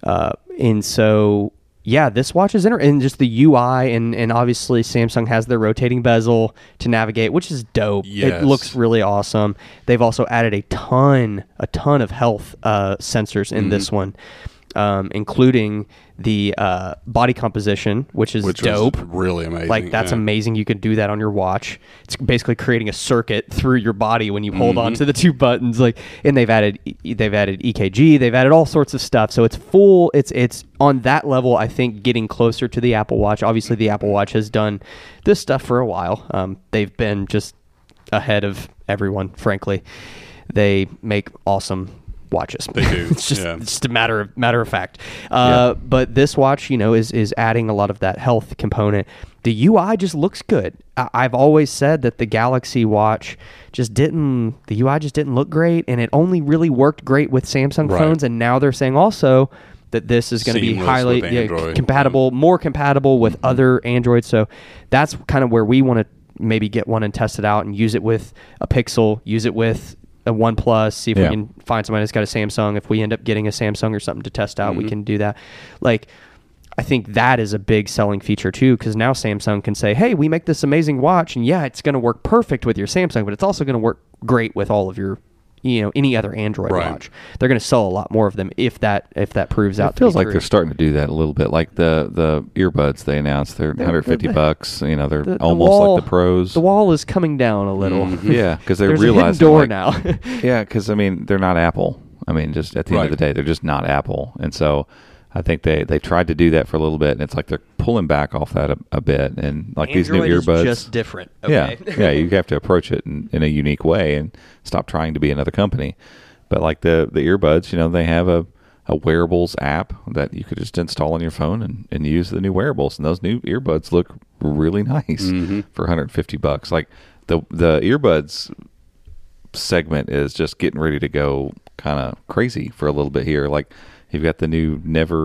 And so, yeah, this watch is and just the UI, and obviously Samsung has their rotating bezel to navigate, which is dope. Yes. It looks really awesome. They've also added a ton of health sensors in this one, including the body composition, which is dope. Was really amazing. Like, that's amazing. You can do that on your watch. It's basically creating a circuit through your body when you hold on to the two buttons. Like, and they've added EKG. They've added all sorts of stuff. So it's full. It's on that level. I think getting closer to the Apple Watch. Obviously, the Apple Watch has done this stuff for a while. They've been just ahead of everyone. Frankly, they make awesome watches. They do. It's just Yeah. it's just a matter of fact. But this watch, you know, is adding a lot of that health component. The UI just looks good. I've always said that the Galaxy Watch the UI just didn't look great, and it only really worked great with Samsung Right. phones. And now they're saying also that this is going to be Seamless highly with Android. compatible, more compatible with other Androids. So that's kind of where we want to maybe get one and test it out and use it with a Pixel, use it with a OnePlus, see if we can find somebody that's got a Samsung. If we end up getting a Samsung or something to test out, we can do that. Like, I think that is a big selling feature too, because now Samsung can say, hey, we make this amazing watch, and yeah, it's going to work perfect with your Samsung, but it's also going to work great with all of your, you know, any other Android Right. watch. They're going to sell a lot more of them if that proves out. It feels to be like true. they're starting to do that a little bit. Like the earbuds they announced, they're $150. You know, they're almost wall- like the pros. The wall is coming down a little. Yeah, because they There's realize a hidden door like, now. Yeah, because I mean they're not Apple. I mean, just at the end of Right. the day, they're just not Apple. And so I think they tried to do that for a little bit, and it's like they're pulling back off that a bit. And like these new Android earbuds, is just different. Okay? yeah, you have to approach it in a unique way and stop trying to be another company. But like the earbuds, you know, they have a wearables app that you could just install on your phone and use the new wearables. And those new earbuds look really nice for $150. Like the earbuds segment is just getting ready to go kind of crazy for a little bit here. Like you've got the new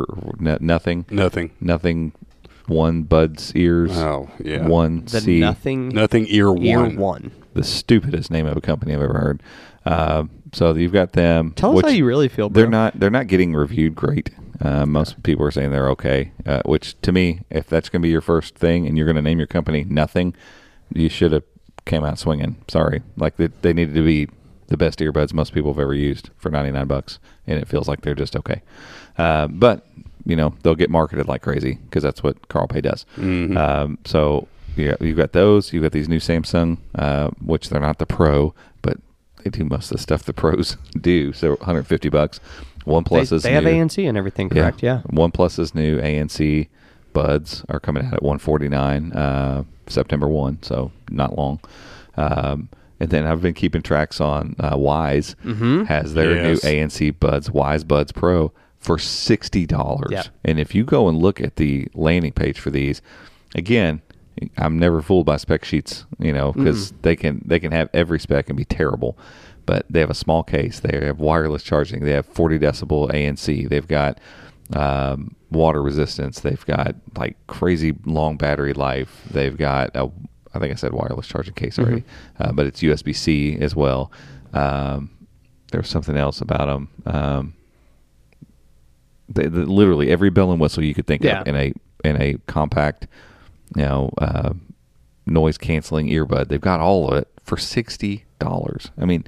nothing one buds ears. Oh, yeah. One The C. Nothing ear one. The stupidest name of a company I've ever heard. So you've got them. Tell us which how you really feel, bro. They're not getting reviewed great. Most people are saying they're okay. Which to me, if that's going to be your first thing and you're going to name your company Nothing, you should have came out swinging. Sorry, like they needed to be the best earbuds most people have ever used for $99, and it feels like they're just okay. But you know they'll get marketed like crazy because that's what CarlPay does. So yeah, you've got those. You've got these new Samsung, which they're not the Pro, but they do most of the stuff the pros do. So $150. OnePlus is they new. have ANC and everything, correct? Yeah. OnePlus's new ANC buds are coming out at $149 September 1, so not long. And then I've been keeping tracks on Wise has their Yes. new ANC buds, Wise Buds Pro, for $60. Yeah. And if you go and look at the landing page for these, again, I'm never fooled by spec sheets, you know, because they can have every spec and be terrible. But they have a small case. They have wireless charging. They have 40 decibel ANC. They've got water resistance. They've got like crazy long battery life. They've got I think I said wireless charging case already, but it's USB-C as well. There's something else about them. They literally every bell and whistle you could think of in a compact, you know, noise canceling earbud. They've got all of it for $60. I mean,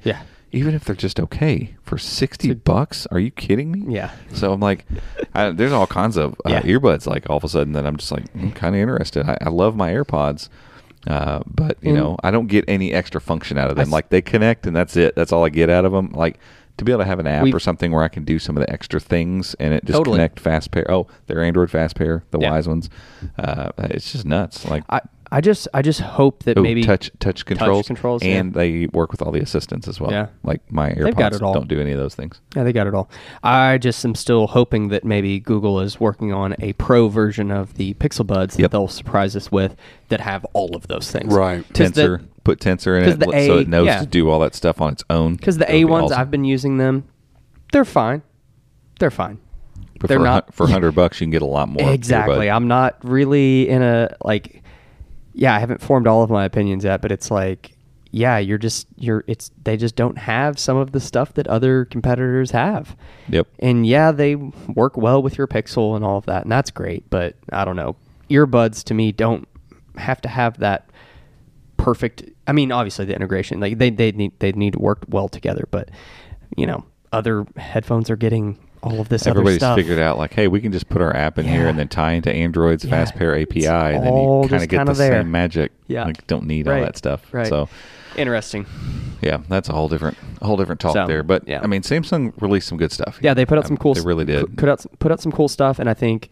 even if they're just okay for $60, are you kidding me? Yeah. So I'm like, there's all kinds of Yeah. earbuds. Like all of a sudden, that I'm just like, I'm kind of interested. I love my AirPods, but you know, I don't get any extra function out of them. Like they connect, and that's it. That's all I get out of them. Like to be able to have an app or something where I can do some of the extra things, and it just connect fast pair. Oh, they're Android fast pair, the Wise ones. It's just nuts. Like I just hope that maybe touch controls, and yeah. they work with all the assistants as well. Yeah. Like my AirPods don't do any of those things. Yeah, they got it all. I just am still hoping that maybe Google is working on a pro version of the Pixel Buds that they'll surprise us with that have all of those things. Right. Tensor, put Tensor in it so it knows to do all that stuff on its own. Because the A ones, I've been using them. They're fine. They're fine. But they're not for $100, you can get a lot more. Exactly. Earbud. I'm not really in a like. Yeah, I haven't formed all of my opinions yet, but it's like, yeah, they just don't have some of the stuff that other competitors have. Yep. And yeah, they work well with your Pixel and all of that, and that's great, but I don't know. Earbuds to me don't have to have that perfect. I mean, obviously the integration, like they need to work well together, but you know, other headphones are getting all of this Everybody's other stuff. Figured out like, hey, we can just put our app in here and then tie into Android's fast pair API, and then you kind of get the same magic. Yeah. Like don't need all that stuff. Right. So interesting. Yeah, that's a whole different talk there. But yeah. I mean, Samsung released some good stuff. Yeah, they put out some cool. They really did. Put out some cool stuff, and I think,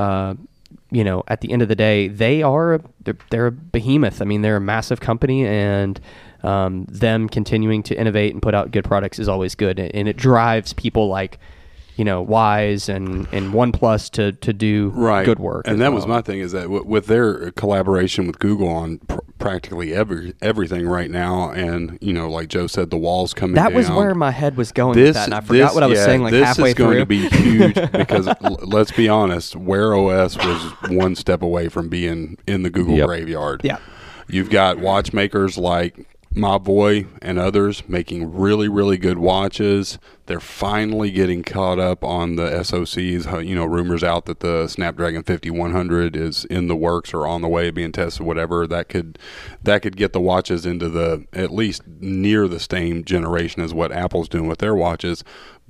you know, at the end of the day, they're a behemoth. I mean, they're a massive company, and them continuing to innovate and put out good products is always good, and it drives people like, you know, Wise and OnePlus to do good work. And that was my thing, is that with their collaboration with Google on practically everything right now, and you know, like Joe said, the wall's coming down. That was where my head was going with that, and I forgot what I was saying like halfway through. This is going to be huge because let's be honest, Wear OS was one step away from being in the Google graveyard. Yeah. You've got watchmakers like Mobvoi and others making really, really good watches. They're finally getting caught up on the SoCs. You know, rumors out that the Snapdragon 5100 is in the works or on the way being tested, whatever. That could get the watches into the at least near the same generation as what Apple's doing with their watches.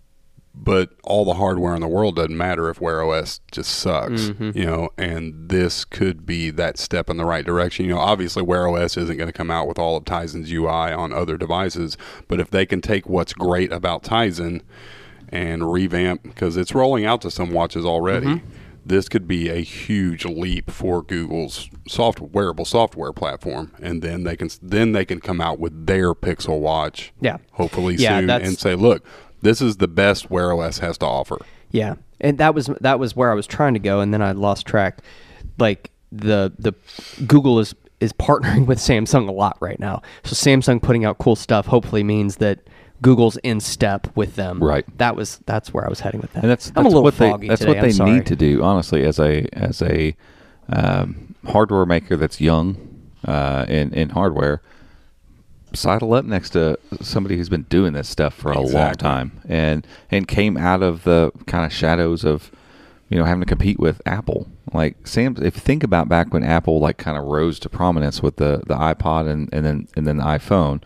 But all the hardware in the world doesn't matter if Wear OS just sucks, you know, and this could be that step in the right direction. You know, obviously Wear OS isn't going to come out with all of Tizen's UI on other devices, but if they can take what's great about Tizen and revamp, because it's rolling out to some watches already, this could be a huge leap for Google's wearable software platform, and then they can come out with their Pixel watch, hopefully soon, and say, look, this is the best Wear OS has to offer. Yeah, and that was where I was trying to go, and then I lost track. Like the Google is partnering with Samsung a lot right now, so Samsung putting out cool stuff hopefully means that Google's in step with them. Right. that's where I was heading with that. And that's I'm a little what foggy that's today. what they need to do, honestly, as a hardware maker that's young in hardware. Sidle up next to somebody who's been doing this stuff for a long time and came out of the kind of shadows of, you know, having to compete with Apple. Like if you think about back when Apple like kind of rose to prominence with the iPod and then the iPhone,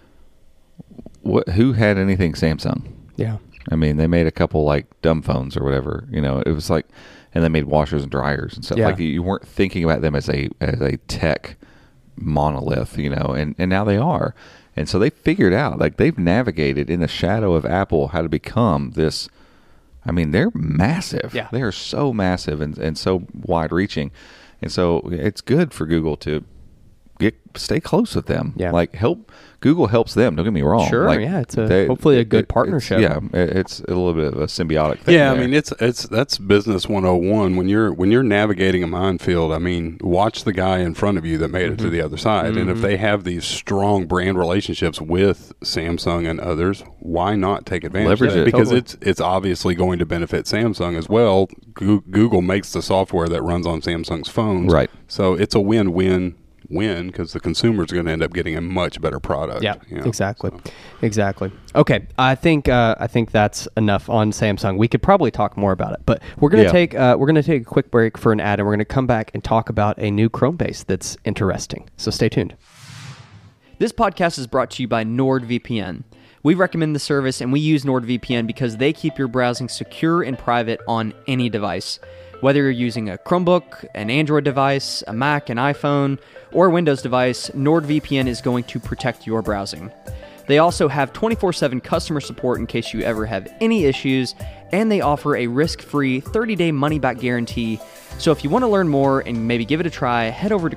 who had anything Samsung? Yeah. I mean, they made a couple like dumb phones or whatever, you know. It was like, and they made washers and dryers and stuff. Like you weren't thinking about them as a tech monolith, you know, and now they are. And so they figured out, like they've navigated in the shadow of Apple how to become this. I mean, they're massive. Yeah. They are so massive and so wide reaching. And so it's good for Google to stay close with them. Yeah. Like Google helps them. Don't get me wrong. Sure. Like, yeah. It's hopefully a good partnership. It's a little bit of a symbiotic thing. Yeah. there. I mean, that's business 101. When you're navigating a minefield, I mean, watch the guy in front of you that made it to the other side. And if they have these strong brand relationships with Samsung and others, why not take advantage Leverage of that? it. Because Totally. it's obviously going to benefit Samsung as well. Google makes the software that runs on Samsung's phones. Right. So it's a win-win because the consumer is going to end up getting a much better product. Yeah, you know, exactly. so. Exactly. Okay, I think that's enough on Samsung. We could probably talk more about it, but we're gonna take a quick break for an ad, and we're gonna come back and talk about a new Chrome base that's interesting. So stay tuned. This podcast is brought to you by NordVPN. We recommend the service, and we use NordVPN because they keep your browsing secure and private on any device. Whether you're using a Chromebook, an Android device, a Mac, an iPhone, or a Windows device, NordVPN is going to protect your browsing. They also have 24/7 customer support in case you ever have any issues, and they offer a risk-free 30-day money-back guarantee. So if you want to learn more and maybe give it a try, head over to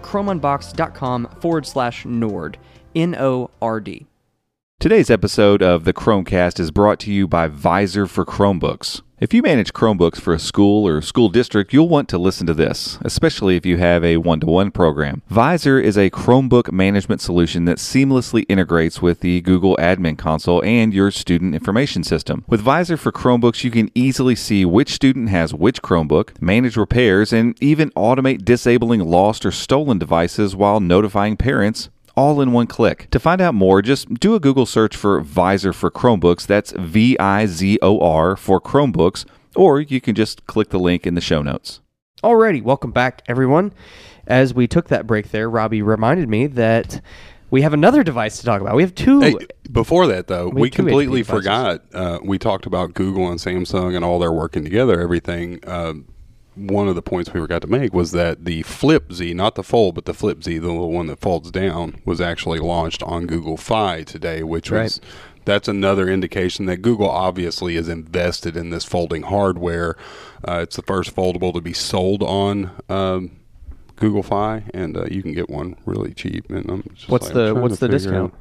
chromeunboxed.com/Nord, Nord. Today's episode of the Chromecast is brought to you by Visor for Chromebooks. If you manage Chromebooks for a school or school district, you'll want to listen to this, especially if you have a one-to-one program. Visor is a Chromebook management solution that seamlessly integrates with the Google Admin Console and your student information system. With Visor for Chromebooks, you can easily see which student has which Chromebook, manage repairs, and even automate disabling lost or stolen devices while notifying parents, all in one click. To find out more, just do a Google search for Visor for Chromebooks. That's VIZOR for Chromebooks, or you can just click the link in the show notes. Alrighty, welcome back, everyone. As we took that break there, Robbie reminded me that we have another device to talk about. We have two. Hey, before that, though, we two completely HP devices. forgot. We talked about Google and Samsung and all their working together, everything. One of the points we forgot to make was that the Flip Z, not the Fold, but the Flip Z, the little one that folds down, was actually launched on Google Fi today, which was that's another indication that Google obviously is invested in this folding hardware. It's the first foldable to be sold on Google Fi, and you can get one really cheap. And I'm just What's the discount?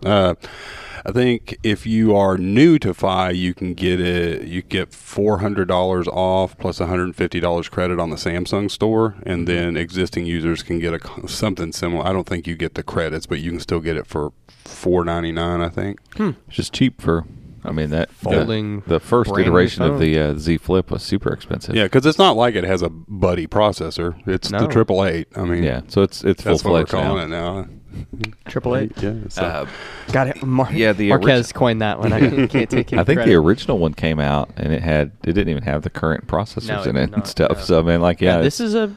I think if you are new to Fi, you can get it. You get $400 off plus $150 credit on the Samsung store, and then existing users can get something similar. I don't think you get the credits, but you can still get it for $4.99. I think. It's just cheap for. I mean that Folding the first brand iteration new of the Z Flip was super expensive. Yeah, because it's not like it has a buddy processor. It's No. the 888. I mean, Yeah, so it's that's what we're full-fledged calling now. it now. 888. Yeah. So. Got it. Yeah, the Marquez coined that one. I can't take any I think credit. the original one came out and it didn't even have the current processors No, in it it did and not, stuff. no. So I mean, like, yeah, this is a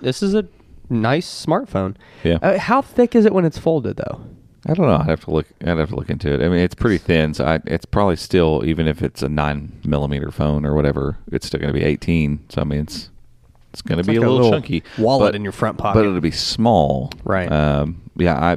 nice smartphone. Yeah. How thick is it when it's folded, though? I don't know. I'd have to look into it. I mean, it's pretty thin, so it's probably still, even if it's a 9mm phone or whatever, it's still going to be 18. So I mean, it's going to be like a little chunky wallet but- in your front pocket. but it'll be small. Right. Yeah.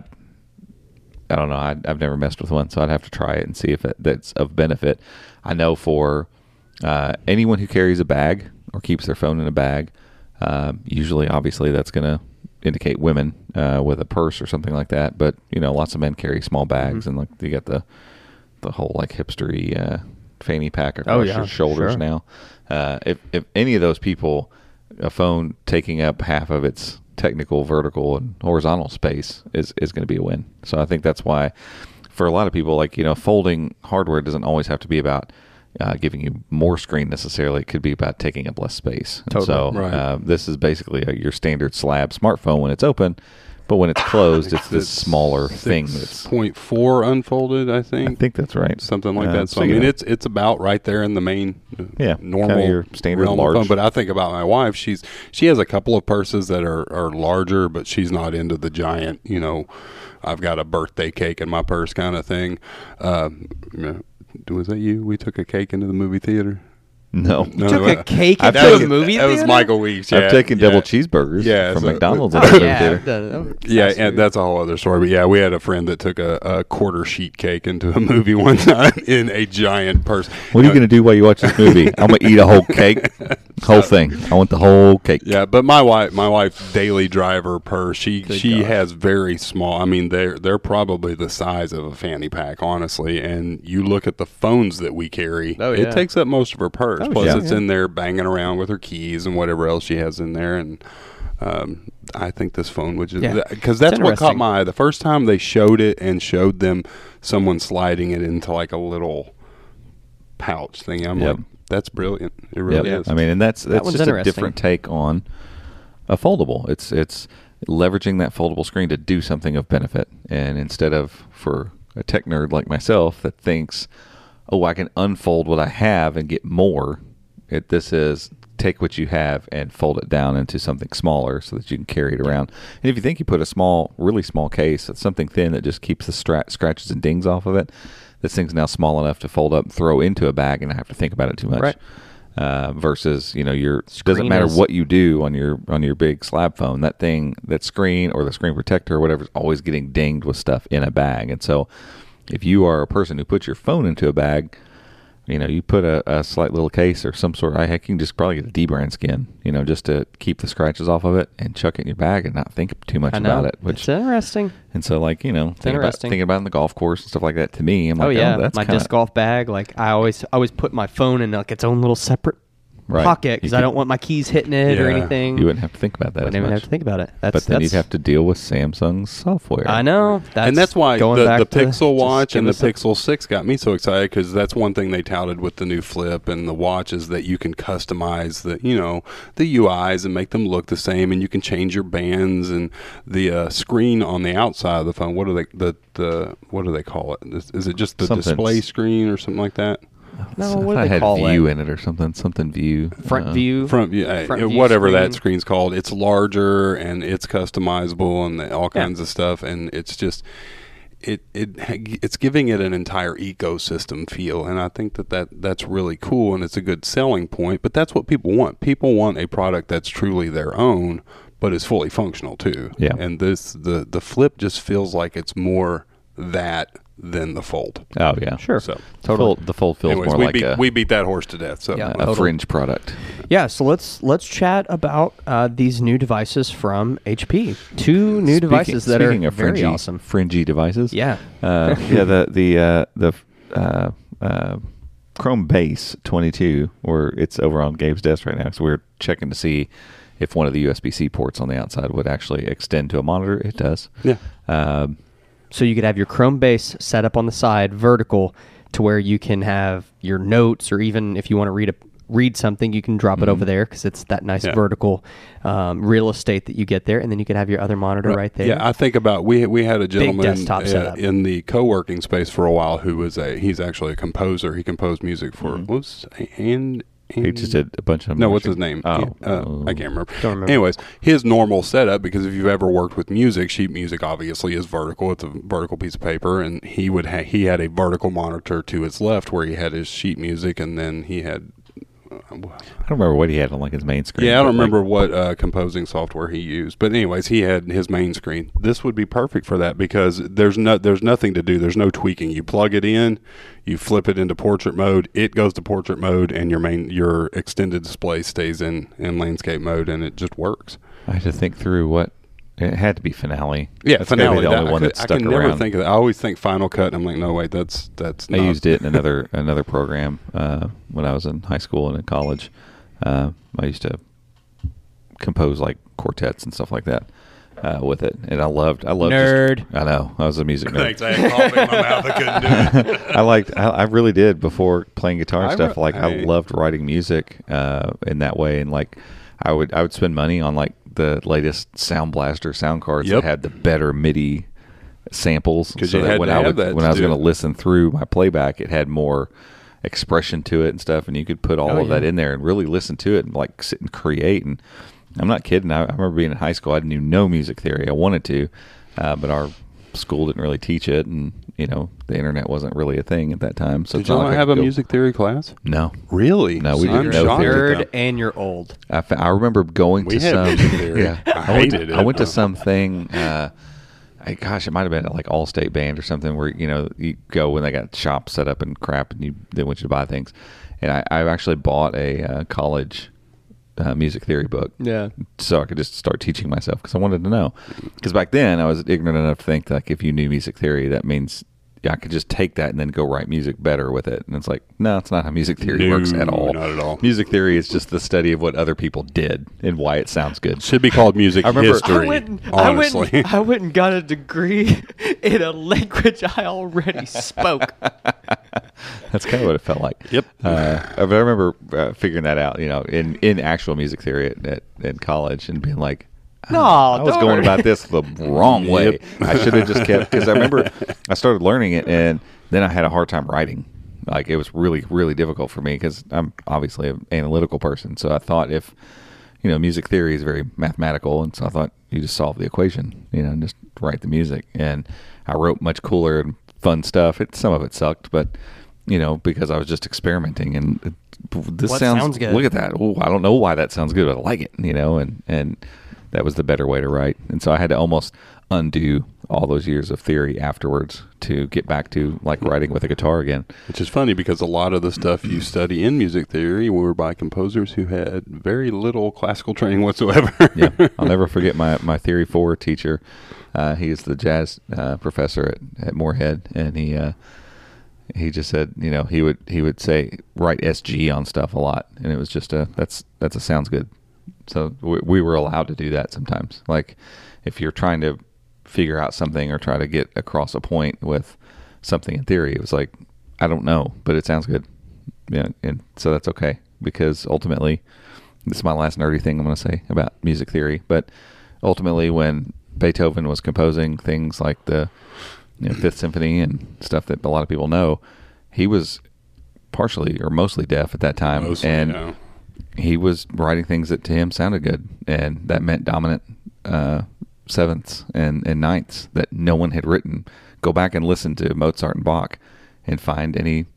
I don't know. I've never messed with one, so I'd have to try it and see if that's of benefit. I know for anyone who carries a bag or keeps their phone in a bag, usually, obviously, that's going to indicate women with a purse or something like that. But lots of men carry small bags, and like you got the whole like hipstery fanny pack across your shoulders sure. now. If any of those people, a phone taking up half of its technical, vertical, and horizontal space is going to be a win. So I think that's why, for a lot of people, like folding hardware doesn't always have to be about giving you more screen necessarily. It could be about taking up less space. And Totally. so Right. this is basically your standard slab smartphone when it's open, but when it's closed, it's this smaller thing. That's 6.4 unfolded, I I think. think that's right. Something like that. So I you mean, know. it's about right there in the main, normal kinda your standard realm of large. phone. But I think about my wife. She has a couple of purses that are larger, but she's not into the giant. I've got a birthday cake in my purse kind of thing. Was that you? We took a cake into the movie theater. No. Took a cake I've into a taken- movie That was theater? Michael Weeks. Yeah, I've taken double yeah. cheeseburgers Yeah, from so- McDonald's Oh, in the movie yeah, theater. I've done it. Yeah, Fast and food. that's a whole other story. But yeah, we had a friend that took a quarter sheet cake into a movie one time in a giant purse. What are you going to do while you watch this movie? I'm going to eat a whole cake, whole thing. I want the whole cake. Yeah, but my wife's daily driver purse, she gosh. has very small. I mean, they're probably the size of a fanny pack, honestly. And you look at the phones that we carry, Oh, yeah. it takes up most of her purse. Oh, Plus, yeah. it's in there banging around with her keys and whatever else she has in there. And I think this phone would just Yeah. because that's It's what caught interesting. my eye. The first time they showed it and showed them someone sliding it into like a little pouch thing, I'm Yep. like, that's brilliant. It really Yep. is. I mean, and that's one's just a interesting. different take on a foldable. It's leveraging that foldable screen to do something of benefit, and instead of for a tech nerd like myself that thinks, oh, I can unfold what I have and get more. This is take what you have and fold it down into something smaller so that you can carry it around. And if you think you put a small, really small case, it's something thin that just keeps the scratches and dings off of it, this thing's now small enough to fold up and throw into a bag and not have to think about it too much. Right. Versus, doesn't matter what you do on your big slab phone, that screen or the screen protector or whatever is always getting dinged with stuff in a bag. And so if you are a person who puts your phone into a bag, you put a slight little case or some sort. Heck, you can just probably get a D-brand skin, just to keep the scratches off of it and chuck it in your bag and not think too much about it. Which, it's interesting. And so, thinking about it in the golf course and stuff like that. To me, I'm like, that's my disc golf bag. Like I always put my phone in like its own little separate right. pocket because I don't want my keys hitting it or anything. You wouldn't have to think about that. I wouldn't even have to think about it. But then you'd have to deal with Samsung's software. I know, and that's why the Pixel Watch and the Pixel 6 got me so excited, because that's one thing they touted with the new Flip and the watch is that you can customize the UIs and make them look the same, and you can change your bands and the screen on the outside of the phone. What do they call it? Is it just the display screen or something like that? No, what do they call it? View in it or something view. Front view, whatever that screen's called. It's larger and it's customizable and all kinds of stuff. And it's just, it's giving it an entire ecosystem feel. And I think that's really cool and it's a good selling point. But that's what people want. People want a product that's truly their own, but is fully functional too. Yeah. And the Flip just feels like it's more that than the Fold. Oh yeah, sure. So the Fold feels more like we beat that horse to death. So a fringe product. Yeah. So let's chat about these new devices from HP. Two new devices that are very awesome. Fringy devices. Yeah. The Chrome Base 22, or it's over on Gabe's desk right now. So we're checking to see if one of the USB-C ports on the outside would actually extend to a monitor. It does. Yeah. So you could have your Chrome base set up on the side, vertical, to where you can have your notes, or even if you want to read something, you can drop it over there because it's that nice vertical real estate that you get there, and then you could have your other monitor right there. Yeah, I think about we had a gentleman in the co-working space for a while who was he's actually a composer. He composed music for he just did a bunch of them. No, what's his name? Oh. I can't remember. Don't remember. Anyways, his normal setup, because if you've ever worked with music, sheet music obviously is vertical. It's a vertical piece of paper, and he had a vertical monitor to his left where he had his sheet music, and then he had I don't remember what he had on his main screen. Yeah, I don't remember what composing software he used. But anyways, he had his main screen. This would be perfect for that because there's nothing to do. There's no tweaking. You plug it in, you flip it into portrait mode, it goes to portrait mode, and your extended display stays in landscape mode, and it just works. I had to think through what. It had to be Finale. Yeah, that's Finale. The only one that stuck around. I can never think of that. I always think Final Cut, and I'm like, no, wait, that's not. I used it in another program when I was in high school and in college. I used to compose quartets and stuff like that with it, and I loved. Nerd. I know. I was a music nerd. Thanks. I had coffee in my mouth. I couldn't do it. I really did before playing guitar and stuff. I loved writing music in that way, and I would spend money on the latest Sound Blaster sound cards that had the better MIDI samples, so that when I was going to listen through my playback, it had more expression to it and stuff, and you could put all of that in there and really listen to it and sit and create. And I'm not kidding. I remember being in high school, I knew no music theory. I wanted to, but our school didn't really teach it, and the internet wasn't really a thing at that time. So did you not have a music theory class? No, really? No, we didn't. No theory. Nerd, and you're old. I remember going to some. Music theory. Yeah, I went to something. It might have been at All-State Band or something where you go when they got shops set up and crap, and they want you to buy things. And I actually bought a college music theory book. Yeah. So I could just start teaching myself because I wanted to know. Because back then I was ignorant enough to think if you knew music theory, that means I could just take that and then go write music better with it. And it's no, it's not how music theory works at all. Not at all. Music theory is just the study of what other people did and why it sounds good. Should be called music history. Honestly, I went and got a degree in a language I already spoke. That's kind of what it felt like. Yep. But I remember figuring that out, in actual music theory at college, and being no, I was going about this the wrong way. I should have just kept, because I remember I started learning it, and then I had a hard time writing. Like, it was really, really difficult for me because I'm obviously an analytical person. So I thought if, music theory is very mathematical, and so I thought you just solve the equation, and just write the music. And I wrote much cooler and fun stuff. Some of it sucked, but because I was just experimenting, and this sounds good. Look at that. Oh, I don't know why that sounds good, but I like it, and that was the better way to write. And so I had to almost undo all those years of theory afterwards to get back to like writing with a guitar again. Which is funny because a lot of the stuff you study in music theory were by composers who had very little classical training whatsoever. Yeah, I'll never forget my Theory 4 teacher. He is the jazz professor at Moorhead, and he just said, he would say write SG on stuff a lot, and it was just that's a sounds good. So we were allowed to do that sometimes. Like if you're trying to figure out something or try to get across a point with something in theory, it was like, I don't know, but it sounds good. Yeah, and so that's okay, because ultimately, this is my last nerdy thing I'm going to say about music theory, but ultimately when Beethoven was composing things like the Fifth Symphony and stuff that a lot of people know, he was partially or mostly deaf at that time, he was writing things that to him sounded good, and that meant dominant sevenths and ninths that no one had written. Go back and listen to Mozart and Bach and find any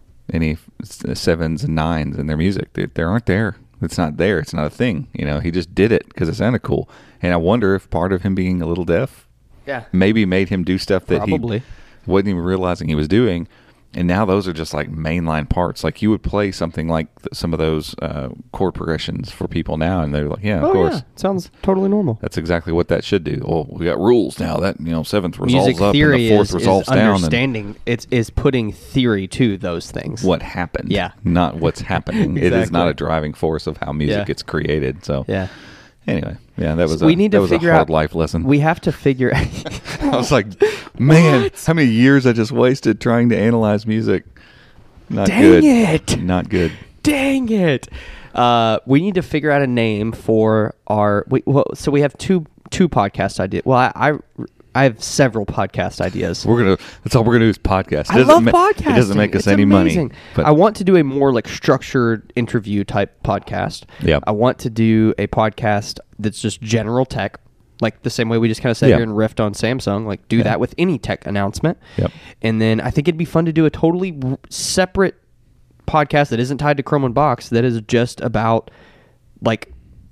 sevens and nines in their music. They aren't there. It's not there. It's not a thing. He just did it because it sounded cool. And I wonder if part of him being a little deaf maybe made him do stuff that he wasn't even realizing he was doing. And now those are just like mainline parts. Like you would play something like some of those chord progressions for people now, and they're like, "Yeah, of course, sounds totally normal." That's exactly what that should do. Well, we got rules now that seventh resolves music up and the fourth resolves down. Understanding is putting theory to those things. What happened? Yeah, not what's happening. Exactly. It is not a driving force of how music gets created. So yeah. Anyway, that was we need to figure a hard out, life lesson. We have to figure. I was like, man, how many years I just wasted trying to analyze music. Not good. Dang it! Not good. Dang it! We need to figure out a name for our. So we have two podcast ideas. Well, I have several podcast ideas. That's all we're gonna do is podcast. I love podcasting. It doesn't make us any money. But I want to do a more like structured interview type podcast. Yeah. I want to do a podcast that's just general tech, like the same way we just kind of sat here and riffed on Samsung. Like do that with any tech announcement. Yep. And then I think it'd be fun to do a totally separate podcast that isn't tied to Chrome and Box, that is just about like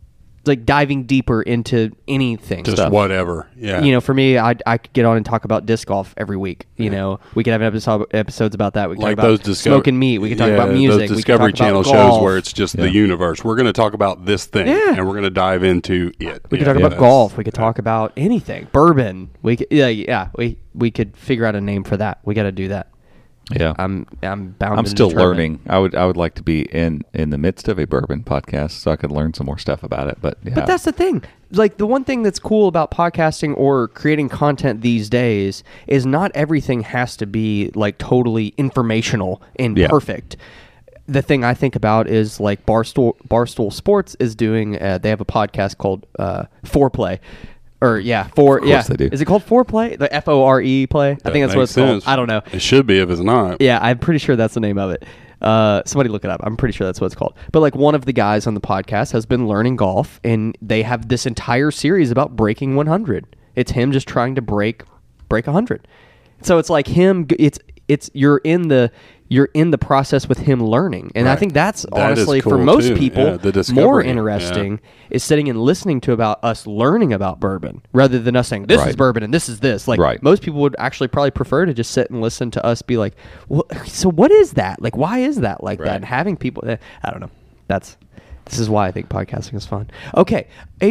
diving deeper into anything. Just whatever. Yeah. For me, I could get on and talk about disc golf every week. We could have episodes about that. We could like talk about smoking meat. We could talk about music. Those Discovery Channel shows where it's just the universe. We're going to talk about this thing, and we're going to dive into it. We could talk about golf. We could talk about anything. Bourbon. We could, we could figure out a name for that. We got to do that. Yeah, I'm bound. I'm still learning. I would like to be in the midst of a bourbon podcast so I could learn some more stuff about it. But that's the thing. Like the one thing that's cool about podcasting or creating content these days is not everything has to be like totally informational and perfect. The thing I think about is like Barstool Sports is doing. They have a podcast called Foreplay. Of course they do. Is it called Foreplay? The FORE play? I think that's what it's called. I don't know. It should be if it's not. Yeah, I'm pretty sure that's the name of it. Somebody look it up. I'm pretty sure that's what it's called. But like one of the guys on the podcast has been learning golf, and they have this entire series about breaking 100. It's him just trying to break 100. So it's like him. It's you're in the process with him learning, and I think that's honestly cool for most too. people more interesting is sitting and listening to about us learning about bourbon rather than us saying this is bourbon and this is this. Like most people would actually probably prefer to just sit and listen to us be like, well, so what is that? Like, why is that like that? And having people, I don't know. This is why I think podcasting is fun. Okay,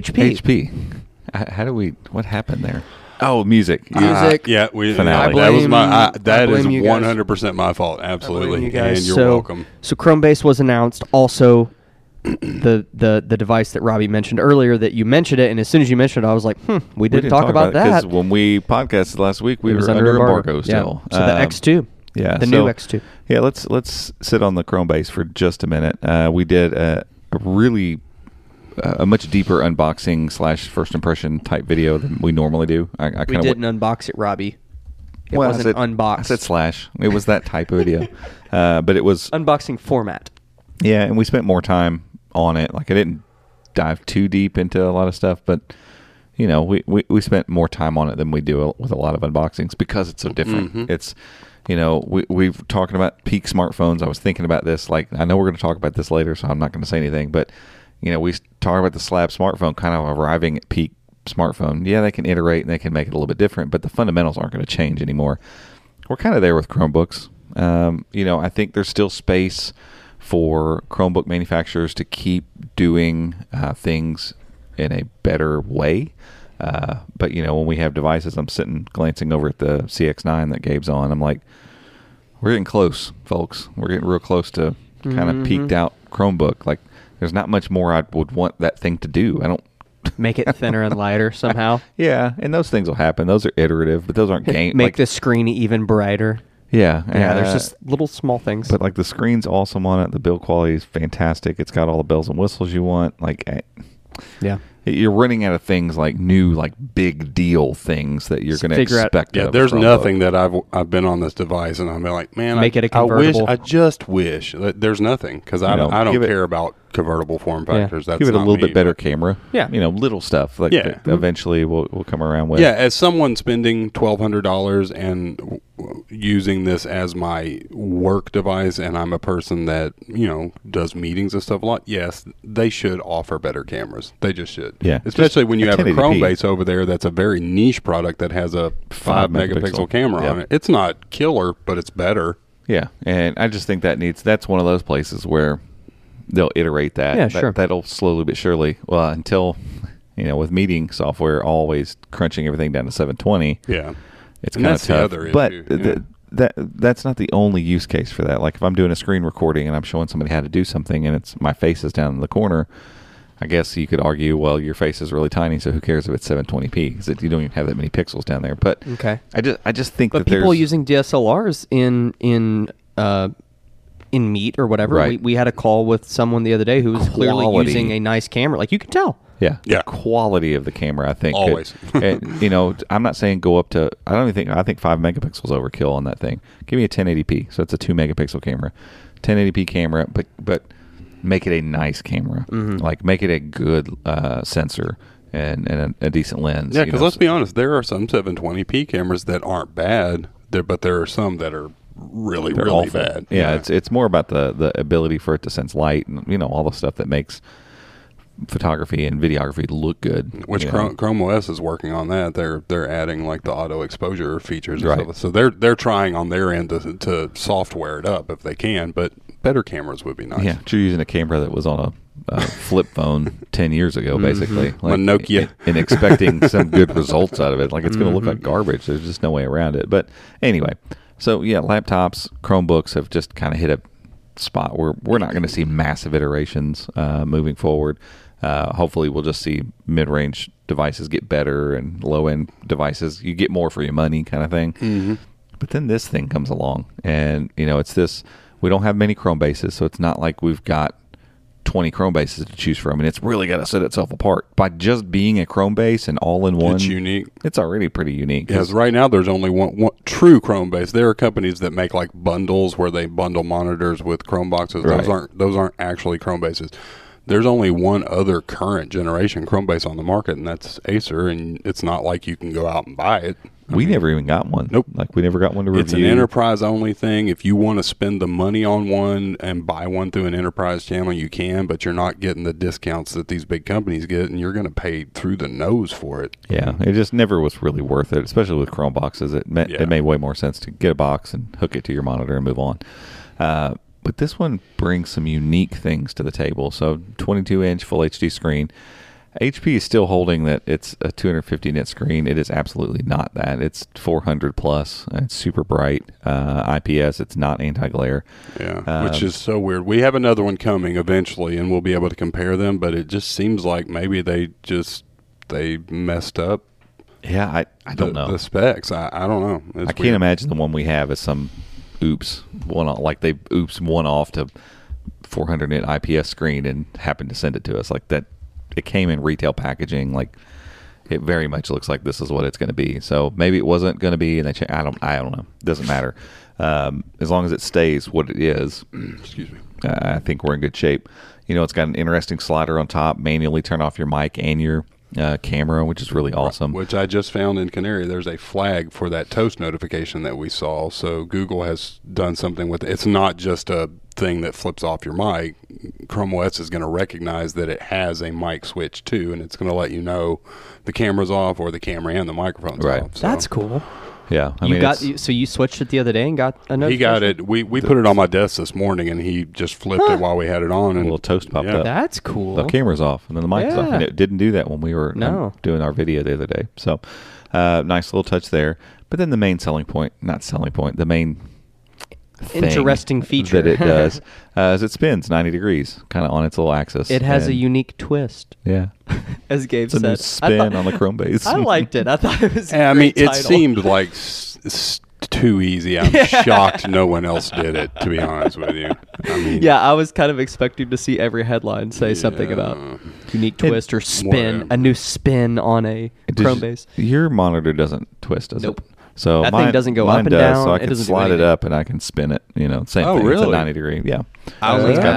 HP. What happened there? Oh, music. Yeah, finale. That was that is 100% my fault. Absolutely, and you're welcome. So Chromebase was announced. Also, the device that Robbie mentioned earlier. That you mentioned it, and as soon as you mentioned it, I was like, we didn't talk about that. Because when we podcasted last week, we were under embargo still. Yeah. So the X2. Yeah, the new X2. Yeah, let's sit on the Chromebase for just a minute. We did a much deeper unboxing / first impression type video than we normally do. We didn't unbox it, Robbie. It wasn't unboxed. I said slash. It was that type of video. But it was unboxing format. Yeah, and we spent more time on it. Like, I didn't dive too deep into a lot of stuff, but you know, we spent more time on it than we do with a lot of unboxings because it's so different. Mm-hmm. It's, you know, we've talking about peak smartphones. I was thinking about this. Like, I know we're going to talk about this later, so I'm not going to say anything. But you know, we talk about the slab smartphone kind of arriving at peak smartphone. Yeah, they can iterate and they can make it a little bit different, but the fundamentals aren't going to change anymore. We're kind of there with Chromebooks. You know, I think there's still space for Chromebook manufacturers to keep doing things in a better way. But, you know, when we have devices, I'm sitting glancing over at the CX-9 that Gabe's on. I'm like, we're getting close, folks. We're getting real close to kind of peaked out Chromebook. Like, there's not much more I would want that thing to do. I don't make it thinner and lighter somehow. Yeah, and those things will happen. Those are iterative, but those aren't game. Make the screen even brighter. Yeah. Yeah, there's just little small things. But like the screen's awesome on it. The build quality is fantastic. It's got all the bells and whistles you want. Like, yeah. You're running out of things like new, like big deal things that you're going to expect. Yeah, there's nothing that I've been on this device and I've been like, man, make it a convertible. I just wish that there's nothing because I don't care about convertible form factors. That's give it a little bit better camera. Yeah, you know, little stuff like that eventually we'll come around with. Yeah, as someone spending $1,200 and using this as my work device, and I'm a person that, you know, does meetings and stuff a lot. Yes, they should offer better cameras. They just should. Yeah, especially when you have a Chromebase over there that's a very niche product that has a 5 megapixel camera on it. It's not killer, but it's better. Yeah, and I just think that's one of those places where they'll iterate that. Yeah, sure. That'll slowly but surely. Well, until, you know, with meeting software always crunching everything down to 720. Yeah, it's kind of tough. The other but issue. That's not the only use case for that. Like if I'm doing a screen recording and I'm showing somebody how to do something, and it's my face is down in the corner, I guess you could argue, well, your face is really tiny, so who cares if it's 720p? Because you don't even have that many pixels down there. But okay, I just think that people using DSLRs in Meet or whatever. Right. We had a call with someone the other day who was clearly using a nice camera. Like you can tell. Yeah. The quality of the camera, I think. Always. You know, I'm not saying go up to, I think 5 megapixels overkill on that thing. Give me a 1080p. So it's a 2 megapixel camera. 1080p camera, but make it a nice camera. Mm-hmm. Like make it a good sensor and a decent lens. Yeah, because let's be honest, there are some 720p cameras that aren't bad, but there are some that are really awful. Bad. Yeah, it's more about the ability for it to sense light and, you know, all the stuff that makes photography and videography look good. Which Chrome OS is working on that. They're adding like the auto exposure features and right. stuff. So they're trying on their end to software it up if they can, but better cameras would be nice. Yeah, you're using a camera that was on a flip phone 10 years ago, basically. Mm-hmm. Like Nokia. And expecting some good results out of it. Like it's going to look like garbage. There's just no way around it. But anyway, so yeah, laptops, Chromebooks have just kind of hit a spot where we're not going to see massive iterations moving forward. Hopefully we'll just see mid-range devices get better and low-end devices, you get more for your money kind of thing. Mm-hmm. But then this thing comes along and, you know, it's this, we don't have many Chromebases, so it's not like we've got 20 Chromebases to choose from, and it's really got to set itself apart. By just being a Chromebase and all in one, it's unique. It's already pretty unique. Because right now there's only one true Chromebase. There are companies that make like bundles where they bundle monitors with Chrome boxes. Right. Those aren't actually Chromebases. There's only one other current generation Chromebase on the market, and that's Acer, and it's not like you can go out and buy it. We never even got one. Nope. Like, we never got one to review. It's an enterprise-only thing. If you want to spend the money on one and buy one through an enterprise channel, you can, but you're not getting the discounts that these big companies get, and you're going to pay through the nose for it. Yeah, it just never was really worth it, especially with Chrome boxes. It made way more sense to get a box and hook it to your monitor and move on. But this one brings some unique things to the table. So 22-inch Full HD screen. HP is still holding that it's a 250-nit screen. It is absolutely not that. It's 400 plus. It's super bright. IPS. It's not anti-glare. Yeah, which is so weird. We have another one coming eventually, and we'll be able to compare them. But it just seems like maybe they messed up. Yeah, I don't know the specs. I don't know. I can't imagine the one we have is some one off to 400 nit IPS screen and happened to send it to us like that. It came in retail packaging. Like it very much looks like this is what it's going to be. So maybe it wasn't going to be, and they I don't know. Doesn't matter. As long as it stays what it is. Excuse me. I think we're in good shape. It's got an interesting slider on top, manually turn off your mic and your camera, which is really awesome. Which I just found in Canary. There's a flag for that toast notification that we saw. So Google has done something with it. It's not just a thing that flips off your mic. Chrome OS is going to recognize that it has a mic switch too, and it's going to let you know the camera's off or the camera and the microphone's off. So. That's cool. Yeah, So you switched it the other day and got a notification? He got it. We put it on my desk this morning, and he just flipped it while we had it on, and a little toast popped up. That's cool. The camera's off, and then the mic's off, and it didn't do that when we were doing our video the other day. So, nice little touch there. But then the main the main interesting feature that it does is it spins 90 degrees, kind of on its little axis. It has a unique twist. Yeah. As Gabe said. It's a new spin on the Chrome base. I liked it. I thought it was it seemed like too easy. I'm shocked no one else did it, to be honest with you. I was kind of expecting to see every headline say something about unique twist or spin, a new spin on a Chrome base. Your monitor doesn't twist, does it? So that thing doesn't go up and down. So I can slide it up and I can spin it. Same thing. Really? It's a 90 degree. Yeah. I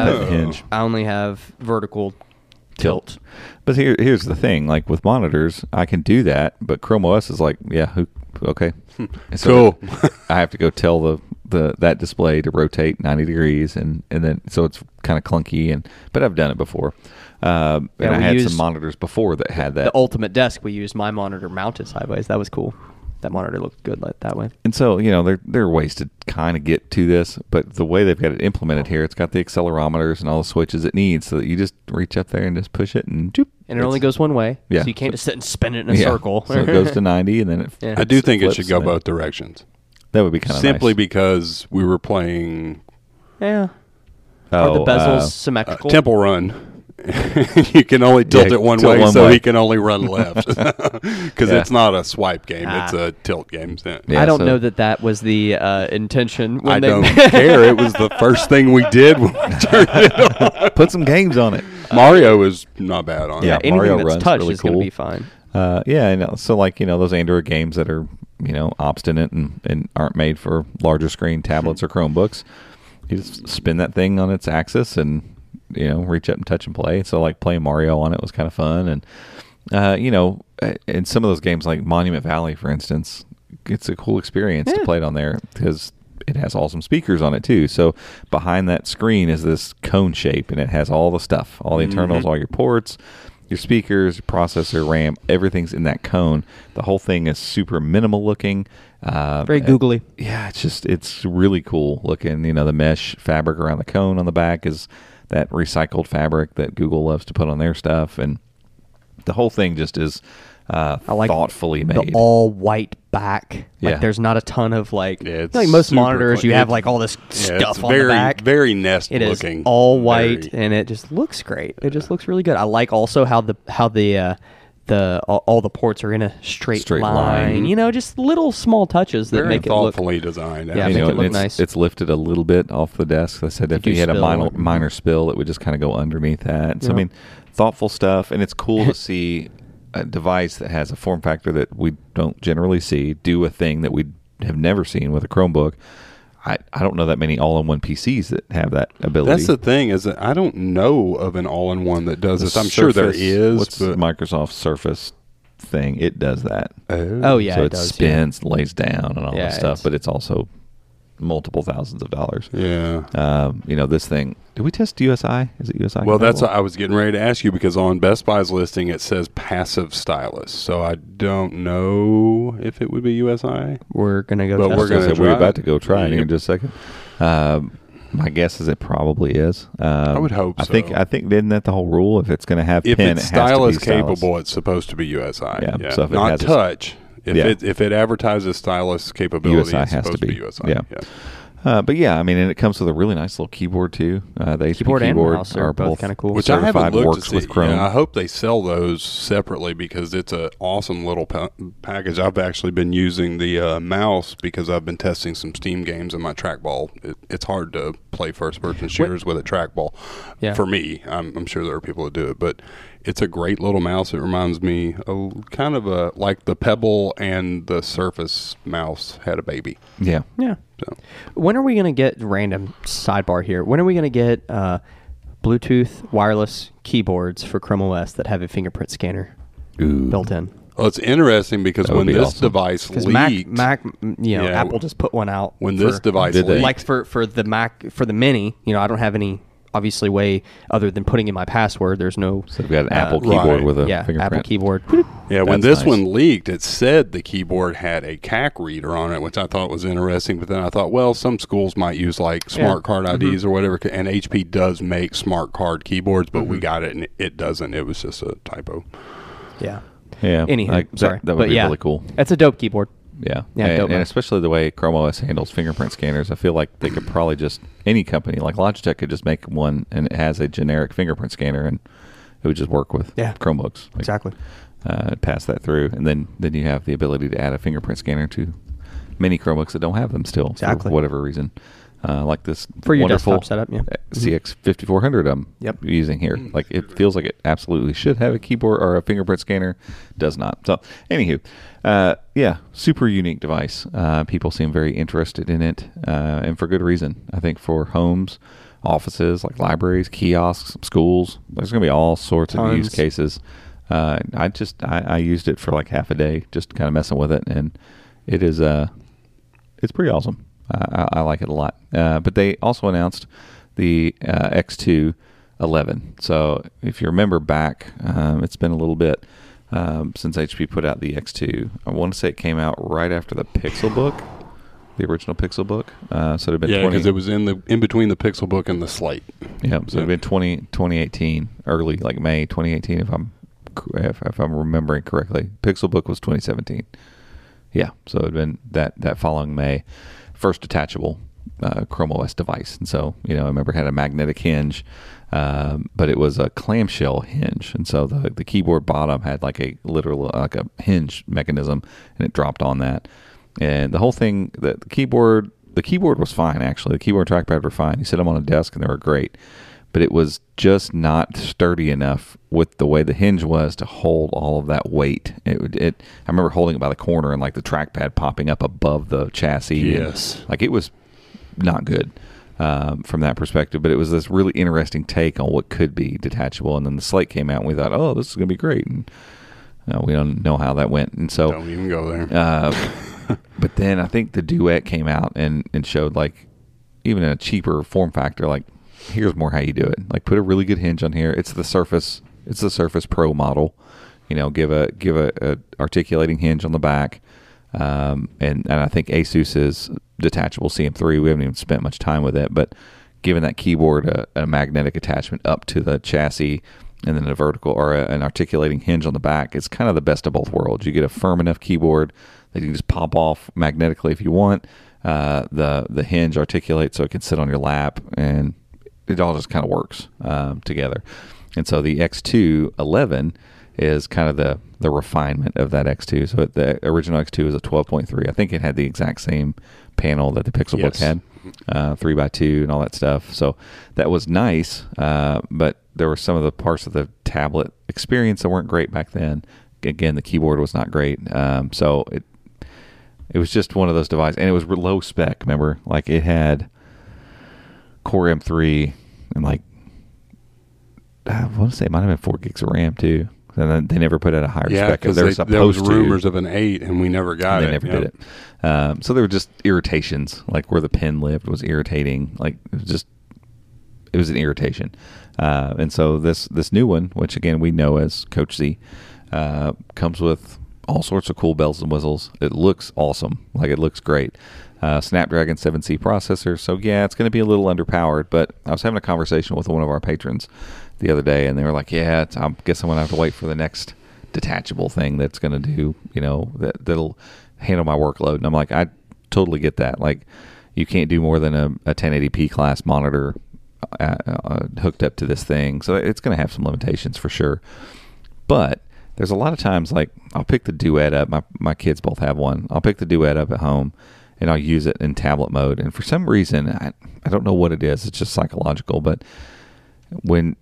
only have vertical tilt. But here's the thing. Like with monitors, I can do that, but Chrome OS is like, okay. So cool. I have to go tell that display to rotate 90 degrees, and then so it's kind of clunky. But I've done it before. And I had some monitors before that had that. The Ultimate Desk, we used my monitor mounted sideways. That was cool. That monitor looked good that way. And so, there are ways to kind of get to this, but the way they've got it implemented here, it's got the accelerometers and all the switches it needs, so that you just reach up there and just push it, and it only goes one way. Yeah. So you can't just sit and spin it in a circle. So it goes to 90, and then it I do think it should go both directions. That would be kind of simply nice. Because we were playing... Yeah. Are the bezels symmetrical? Temple Run. You can only tilt it one way, so he can only run left. Because it's not a swipe game; it's a tilt game. Yeah, I don't know that was the intention. When I don't care. It was the first thing we did when we turned it on. Put some games on it. Mario is not bad on it. Yeah, anything Mario that's runs touch really is cool. going to be fine. So like those Android games that are obstinate and aren't made for larger screen tablets or Chromebooks, you just spin that thing on its axis and reach up and touch and play. So like playing Mario on it was kind of fun. And, in some of those games like Monument Valley, for instance, it's a cool experience to play it on there because it has awesome speakers on it too. So behind that screen is this cone shape, and it has all the stuff, all the internals, all your ports, your speakers, your processor, RAM, everything's in that cone. The whole thing is super minimal looking. Very googly. Yeah, it's really cool looking. The mesh fabric around the cone on the back is that recycled fabric that Google loves to put on their stuff, and the whole thing just is thoughtfully made. The all white back. Like there's not a ton of like most monitors. You have like all this stuff on the back. Very Nest looking. It is all white, and it just looks great. It just looks really good. I like also how all the ports are in a straight line. Just little small touches that make it look thoughtfully designed. Yeah, make it look nice. It's lifted a little bit off the desk. I said if you had a minor spill, it would just kind of go underneath that. So thoughtful stuff, and it's cool to see a device that has a form factor that we don't generally see do a thing that we have never seen with a Chromebook. I don't know that many all-in-one PCs that have that ability. That's the thing, is that I don't know of an all-in-one that does this. I'm sure there is. What's the Microsoft Surface thing? It does that. Oh yeah, so it does. Spins, lays down, and all that stuff. But it's also multiple thousands of dollars. Yeah. This thing. Did we test USI? Is it USI? Well, that's what I was getting ready to ask you, because on Best Buy's listing it says passive stylus. So I don't know if it would be USI. We're gonna go. But we're about to go try it in just a second. My guess is it probably is. I would hope so. I think isn't that the whole rule? If it's going to have if pen, it's it has stylus to be stylus capable, it's supposed to be USI. Yeah. So if it not has touch. If it advertises stylus capability, USI it's has supposed to be USI. Yeah. But yeah, I mean, and it comes with a really nice little keyboard too. The HP keyboard and keyboard mouse are both kind of cool. Which I haven't looked works to see. with Chrome. Yeah, I hope they sell those separately, because it's an awesome little package. I've actually been using the mouse because I've been testing some Steam games in my trackball. It's hard to play first-person shooters with a trackball. Yeah. For me, I'm sure there are people that do it, but it's a great little mouse. It reminds me kind of like the Pebble and the Surface mouse had a baby. Yeah. Yeah. So When are we going to get, random sidebar here, when are we going to get Bluetooth wireless keyboards for Chrome OS that have a fingerprint scanner built in? well, it's interesting because That would when be this awesome. device Because leaked, Mac, Yeah, Apple just put one out. when this device Did they? leaked, like for the Mac, for the Mini, I don't have any, obviously, way other than putting in my password. There's no, So we've got an Apple right. keyboard with a yeah, fingerprint. Apple keyboard. yeah, when That's this nice. one leaked, it said the keyboard had a CAC reader on it, which I thought was interesting. But then I thought, well, some schools might use like smart card IDs or whatever, and HP does make smart card keyboards, but we got it and it doesn't. It was just a typo. Yeah. Yeah. Anyhow, sorry. That would But be yeah, really cool. It's a dope keyboard. Yeah. Yeah, and, dope, man. especially the way Chrome OS handles fingerprint scanners, I feel like they could probably just, any company like Logitech could just make one and it has a generic fingerprint scanner and it would just work with Yeah. Chromebooks. Like, Exactly. pass that through. And then you have the ability to add a fingerprint scanner to many Chromebooks that don't have them still Exactly. for whatever reason. Like this For your wonderful desktop setup, yeah. CX5400 I'm Yep. using here. Like it feels like it absolutely should have a keyboard or a fingerprint scanner. Does not. So, anywho, yeah, super unique device. People seem very interested in it, and for good reason. I think for homes, offices, like libraries, kiosks, schools, there's going to be all sorts of use Tons. cases. I used it for like half a day, just kind of messing with it, and it is it's pretty awesome. I like it a lot. But they also announced the X2 11. So if you remember back, it's been a little bit since HP put out the X2. I want to say it came out right after the Pixelbook, the original Pixelbook. So it had been Yeah, because it was in between the Pixelbook and the Slate. Yeah, so it'd been 2018, early like May 2018, if I'm remembering correctly. Pixelbook was 2017. Yeah, so it'd been that following May, first detachable Chrome OS device, and so I remember it had a magnetic hinge, but it was a clamshell hinge, and so the keyboard bottom had like a literal like a hinge mechanism, and it dropped on that, and the whole thing, the keyboard was fine actually. The keyboard and trackpad were fine. You set them on a desk and they were great. But it was just not sturdy enough with the way the hinge was to hold all of that weight. I remember holding it by the corner and like the trackpad popping up above the chassis. Yes. Like it was not good from that perspective. But it was this really interesting take on what could be detachable. And then the Slate came out and we thought, oh, this is going to be great. And we don't know how that went. And so Don't even go there. but then I think the Duet came out and showed like even a cheaper form factor, like here's more how you do it. Like put a really good hinge on here. It's the Surface Pro model. Give a articulating hinge on the back. And I think Asus's detachable CM3, we haven't even spent much time with it, but giving that keyboard a magnetic attachment up to the chassis and then a vertical or an articulating hinge on the back, it's kind of the best of both worlds. You get a firm enough keyboard that you can just pop off magnetically if you want. The hinge articulates so it can sit on your lap, and it all just kind of works together. And so the X2 11 is kind of the refinement of that X2. So the original X2 is a 12.3. I think it had the exact same panel that the Pixelbook Yes. had, 3x2 and all that stuff. So that was nice, but there were some of the parts of the tablet experience that weren't great back then. Again, the keyboard was not great. So it was just one of those devices, and it was low spec. Remember, like it had Core M3 and like I want to say it might have been 4 gigs of RAM too. And then they never put out a higher Yeah, spec. because They were there was supposed to. rumors of an 8, and we never got They it. never Yep. did it. So there were just irritations, like where the pen lived was irritating. Like it was an irritation. And so this new one, which again we know as Coach Z, comes with all sorts of cool bells and whistles. It looks awesome. Like it looks great. Snapdragon 7C processor. So yeah, it's going to be a little underpowered, but I was having a conversation with one of our patrons the other day, and they were like, yeah, I guess I'm going to have to wait for the next detachable thing that's going to do, that'll handle my workload. And I'm like, I totally get that. Like, you can't do more than a 1080p class monitor hooked up to this thing. So it's going to have some limitations for sure. But there's a lot of times, like, I'll pick the Duet up. My kids both have one. I'll pick the Duet up at home, and I'll use it in tablet mode. And for some reason, I don't know what it is. It's just psychological. But when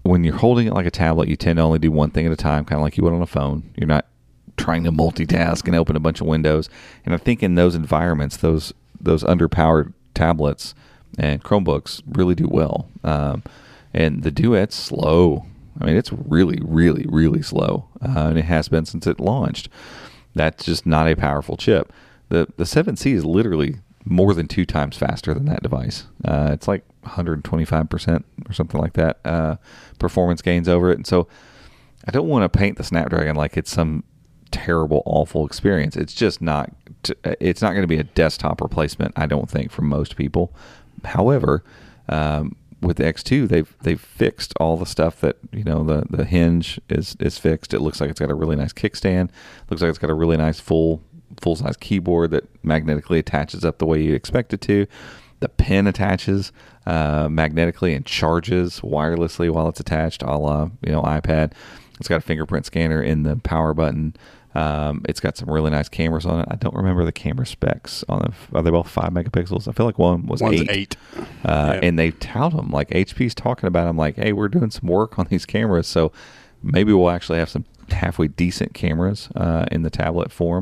when you're holding it like a tablet, you tend to only do one thing at a time, kind of like you would on a phone. You're not trying to multitask and open a bunch of windows. And I think in those environments, those underpowered tablets and Chromebooks really do well. And the Duet's slow. I mean, it's really, really, really slow, and it has been since it launched. That's just not a powerful chip. The 7C is literally more than 2 times faster than that device. It's like 125% or something like that performance gains over it. And so I don't want to paint the Snapdragon like it's some terrible, awful experience. It's just not. It's not going to be a desktop replacement, I don't think, for most people. However, with the X2, they've fixed all the stuff that, the hinge is fixed. It looks like it's got a really nice kickstand. Looks like it's got a really nice full size keyboard that magnetically attaches up the way you expect it to. The pen attaches magnetically and charges wirelessly while it's attached, a la iPad. It's got a fingerprint scanner in the power button. It's got some really nice cameras on it. I don't remember the camera specs on it. Are they both 5 megapixels? I feel like one's 8. And they tout them. Like HP's talking about them like, hey, we're doing some work on these cameras, so maybe we'll actually have some halfway decent cameras in the tablet form.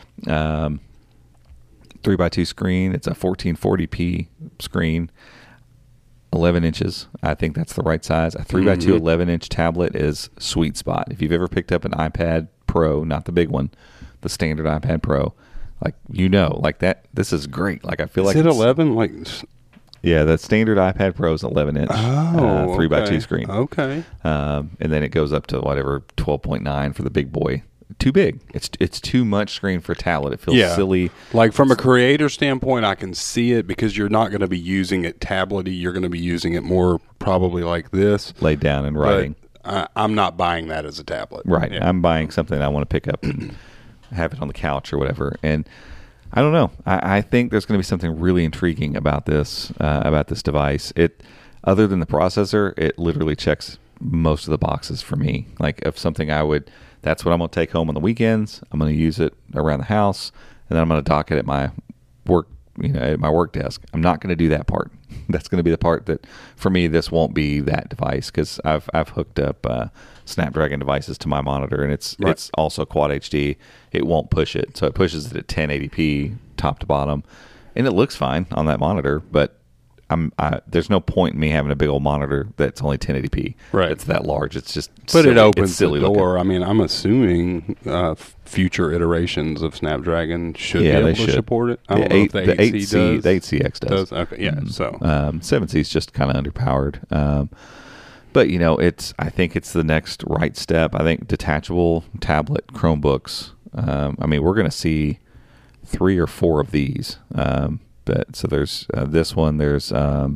3x2 screen. It's a 1440p screen. 11 inches. I think that's the right size. A 3x2 11-inch tablet is sweet spot. If you've ever picked up an iPad Pro, not the big one, the standard iPad Pro, like that, this is great. Like I feel like it's 11? Yeah, the standard iPad Pro is 11-inch 3x2 screen. Okay. And then it goes up to whatever 12.9 for the big boy. Too big. It's too much screen for a tablet. It feels silly. Like from a creator standpoint, I can see it because you're not going to be using it tablety. You're going to be using it more probably like this, laid down and writing. But I'm not buying that as a tablet. Right. Yeah. I'm buying something I want to pick up and have it on the couch or whatever. And I don't know. I think there's going to be something really intriguing about this device. It, other than the processor, it literally checks most of the boxes for me. Like if something that's what I'm going to take home on the weekends. I'm going to use it around the house, and then I'm going to dock it at my work, at my work desk. I'm not going to do that part. That's going to be the part that, for me, this won't be that device because I've hooked up Snapdragon devices to my monitor, and it's also Quad HD. It won't push it, so it pushes it at 1080p top to bottom, and it looks fine on that monitor. But there's no point in me having a big old monitor that's only 1080p. Right. It's that large. It's just But silly. it opens the silly door. looking. I mean, I'm assuming future iterations of Snapdragon should be able to support it. I don't know if the 8C does. The 8CX does. Okay, yeah. So 7C is just kind of underpowered. But I think it's the next right step. I think detachable tablet Chromebooks. I mean, we're going to see 3 or 4 of these. So there's this one. There's why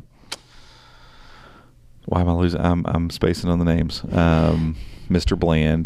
am I losing? I'm spacing on the names. Mr. Bland,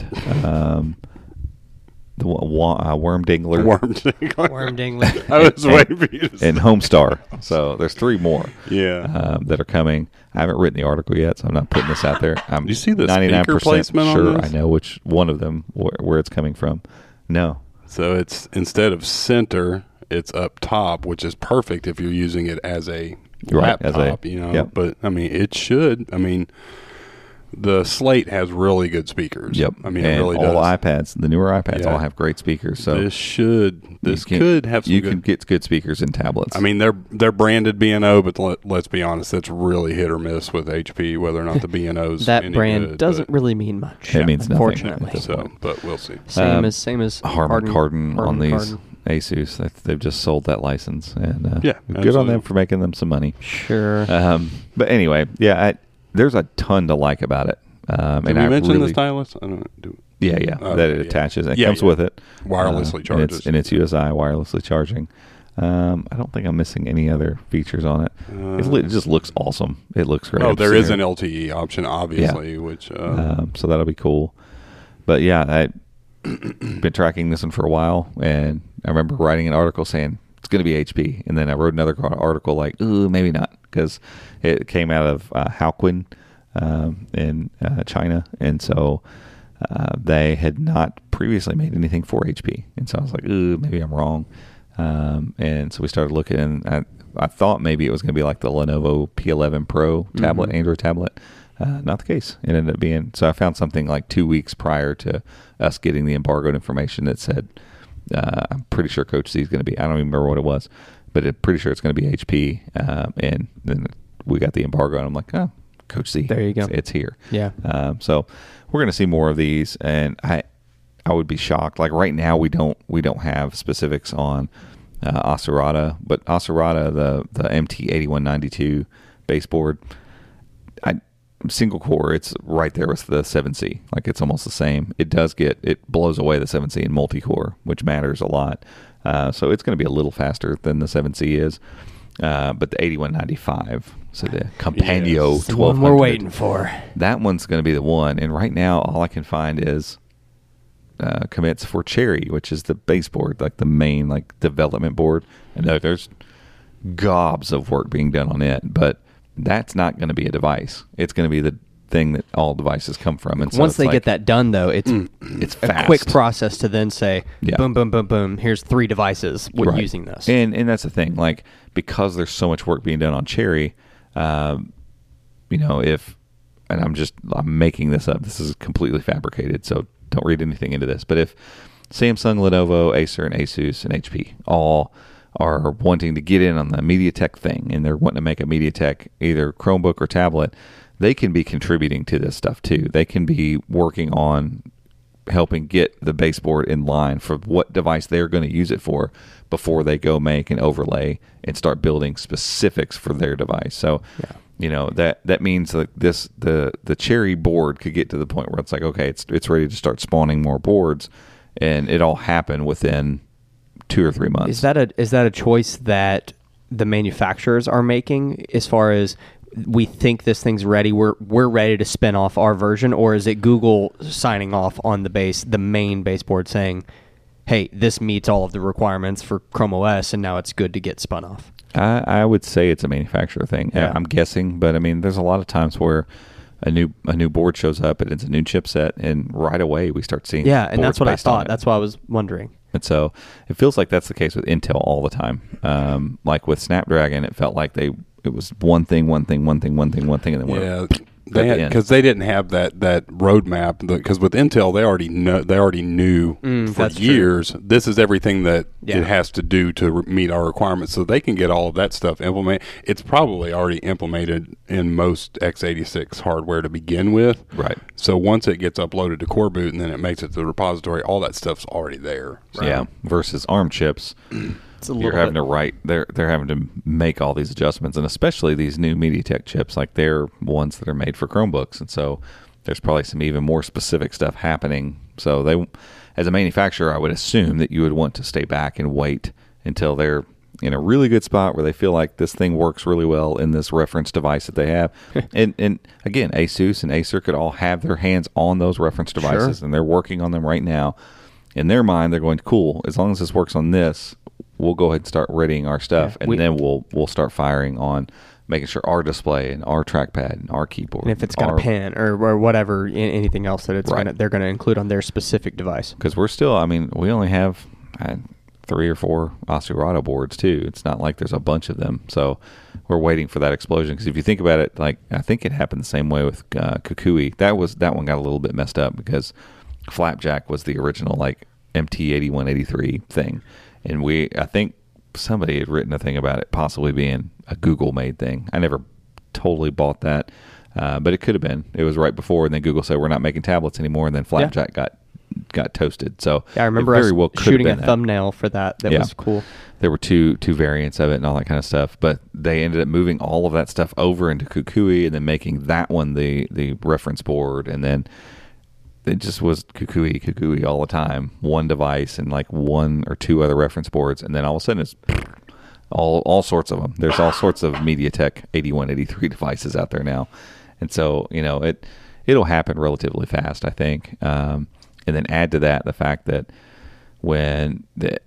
the Worm Dingler, Worm Dingler. I was waiting for you to say. and Homestar. So there's 3 more. Yeah. That are coming. I haven't written the article yet, so I'm not putting this out there. I'm you see the 99% speaker placement sure on this? I know which one of them where it's coming from. No. So it's instead of center, it's up top, which is perfect if you're using it as a laptop, Yep. But I mean, it should. I mean, the Slate has really good speakers. Yep. I mean, and it really all does. iPads, the newer iPads, all have great speakers. So this could have some you good. can get good speakers in tablets. I mean, they're branded B&O, but let's be honest, that's really hit or miss with HP whether or not the B&O's that any brand good, doesn't really mean much. It means nothing. Unfortunately. So, but we'll see. Same as Harman Kardon on these Kardon. Asus. They've just sold that license, and good on absolutely. them for making them some money. Sure. But anyway, there's a ton to like about it. Did we mention the stylus? I don't know. That it attaches. It comes with it. Wirelessly charges. And it's USI wirelessly charging. I don't think I'm missing any other features on it. It just looks awesome. It looks great. Oh, there is an LTE option, obviously, which... so that'll be cool. But I've been tracking this one for a while, and I remember writing an article saying it's going to be HP, and then I wrote another article like, ooh, maybe not, because it came out of Haoqun in China, and so they had not previously made anything for HP, and so I was like, ooh, maybe I'm wrong. And so we started looking, and I thought maybe it was going to be like the Lenovo P11 Pro tablet, Android tablet, Not the case. It ended up being, so I found something like 2 weeks prior to us getting the embargoed information that said, I'm pretty sure Coach Z is going to be, I don't even remember what it was, but I'm pretty sure it's going to be HP. And then we got the embargo, and I'm like, oh, Coach Z. There you go. It's here. Yeah. So we're going to see more of these, and I would be shocked. Like right now, we don't have specifics on Asurata, but Asurata, the MT8192 baseboard, single core, it's right there with the 7C. Like it's almost the same. It blows away the 7C in multi-core, which matters a lot. So it's going to be a little faster than the 7C is. But the 8195, so the Campanio 1200. The one we're waiting for. That one's going to be the one. And right now, all I can find is commits for Cherry, which is the baseboard, like the main like development board. And there's gobs of work being done on it, but that's not going to be a device. It's going to be the thing that all devices come from. And so once they get that done, though, it's fast. A quick process to then say, Yeah. boom, boom, boom, boom. Here's 3 devices Right. using this. And that's the thing. Like because there's so much work being done on Cherry, and I'm making this up. This is completely fabricated, so don't read anything into this. But if Samsung, Lenovo, Acer, and Asus, and HP all are wanting to get in on the MediaTek thing, and they're wanting to make a MediaTek either Chromebook or tablet, they can be contributing to this stuff too. They can be working on helping get the baseboard in line for what device they're going to use it for before they go make an overlay and start building specifics for their device. So, that means like the Cherry board could get to the point where it's like, okay, it's ready to start spawning more boards, and it all happen within 2 or 3 months. Is that a choice that the manufacturers are making as far as we think this thing's ready, we're ready to spin off our version, or is it Google signing off on the main baseboard saying, hey, this meets all of the requirements for Chrome OS and now it's good to get spun off? I would say it's a manufacturer thing. Yeah. I'm guessing, but I mean, there's a lot of times where a new board shows up and it's a new chipset, and right away we start seeing and that's what I based on thought. it. That's why I was wondering. And so it feels like that's the case with Intel all the time. Like with Snapdragon, it felt like it was one thing, and then because they didn't have that roadmap. Because with Intel, they already knew for years this is everything that it has to do to meet our requirements, so they can get all of that stuff implemented. It's probably already implemented in most x86 hardware to begin with, right? So once it gets uploaded to Core Boot and then it makes it to the repository, all that stuff's already there. Right? Yeah. Versus ARM chips. You're having to write. They're having to make all these adjustments, and especially these new MediaTek chips, like they're ones that are made for Chromebooks, and so there's probably some even more specific stuff happening. So they, as a manufacturer, I would assume that you would want to stay back and wait until they're in a really good spot where they feel like this thing works really well in this reference device that they have. and again, Asus and Acer could all have their hands on those reference devices, and they're working on them right now. In their mind, they're going, cool, as long as this works on this, we'll go ahead and start readying our stuff, and then we'll start firing on making sure our display and our trackpad and our keyboard, and if it's got a pen or whatever, anything else that they're going to include on their specific device. Because we're still, we only have 3 or 4 Asurata boards too. It's not like there's a bunch of them, so we're waiting for that explosion. Because if you think about it, like I think it happened the same way with Kukui. That one got a little bit messed up because Flapjack was the original like MT8183 thing. And I think somebody had written a thing about it possibly being a Google-made thing. I never totally bought that, but it could have been. It was right before, and then Google said, we're not making tablets anymore, and then Flapjack got toasted. So I remember us shooting a thumbnail for that. That was cool. There were two variants of it and all that kind of stuff, but they ended up moving all of that stuff over into Kukui and then making that one the reference board, and then it just was Kukui all the time. One device and like 1 or 2 other reference boards, and then all of a sudden it's all sorts of them. There's all sorts of MediaTek 8183 devices out there now, and so it'll happen relatively fast, I think. And then add to that the fact that when the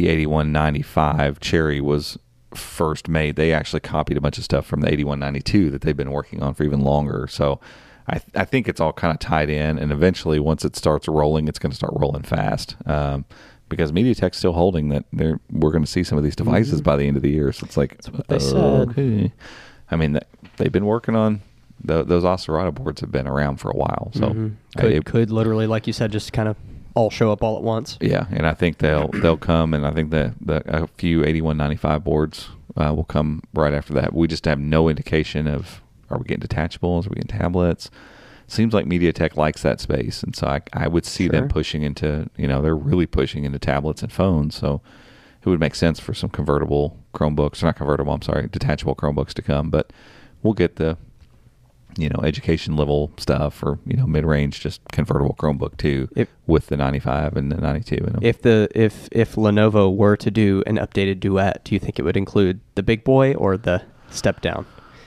MT8195 Cherry was first made, they actually copied a bunch of stuff from the 8192 that they've been working on for even longer. So I think it's all kind of tied in, and eventually once it starts rolling, it's going to start rolling fast, because MediaTek's still holding that we're going to see some of these devices by the end of the year. So it's like, that's what they said. Okay. They've been working on those Acerado boards have been around for a while. So could literally, like you said, just kind of all show up all at once. Yeah, and I think they'll come, and I think a few 8195 boards will come right after that. We just have no indication of, are we getting detachables? Are we getting tablets? Seems like MediaTek likes that space, and so I would see them pushing into, they're really pushing into tablets and phones, so it would make sense for some convertible Chromebooks, or not convertible, I'm sorry, detachable Chromebooks to come, but we'll get the, education level stuff, or, mid-range, just convertible Chromebook too, with the 95 and the 92 in them. If Lenovo were to do an updated Duet, do you think it would include the big boy or the step down?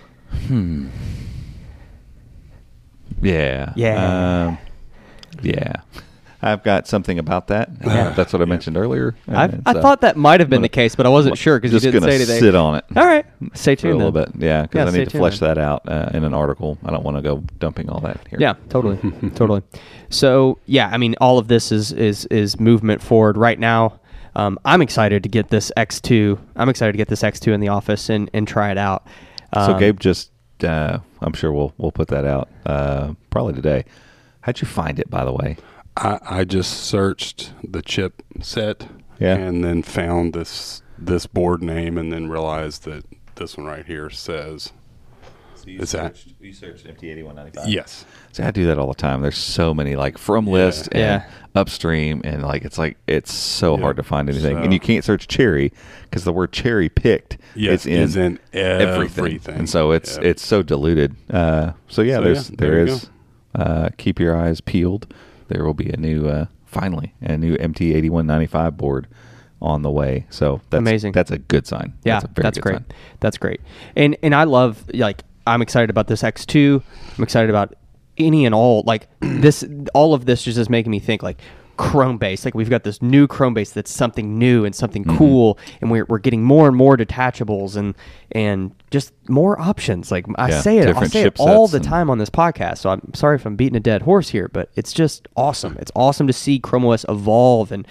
Yeah. Yeah. Yeah. I've got something about that. That's what I mentioned earlier. I thought that might have been the case, but I wasn't sure because you didn't say anything. Just going to sit on it. All right. Stay tuned a little bit. Yeah, because I need to flesh then. that out in an article. I don't want to go dumping all that here. Yeah, totally. Totally. So, yeah, I mean, all of this is movement forward right now. I'm excited to get this X2. I'm excited to get this X2 in the office and try it out. So Gabe just, I'm sure we'll put that out probably today. How'd you find it, by the way? I just searched the chip set and then found this board name, and then realized that this one right here says. So you searched MT8195? Yes. See, I do that all the time. There's so many from list and upstream, and it's so hard to find anything. And you can't search cherry because the word cherry picked is in everything. And so it's so diluted. There is. Keep your eyes peeled. There will be a new, finally, a new MT8195 board on the way. So that's amazing. That's a good sign. Yeah, that's great. Sign. That's great. And I love, I'm excited about this X2. I'm excited about any and all, this, all of this is just making me think Chrome base. We've got this new Chrome base that's something new and something cool, and we're getting more and more detachables and just more options. I say it all the time on this podcast, so I'm sorry if I'm beating a dead horse here, but it's just awesome. It's awesome to see Chrome OS evolve and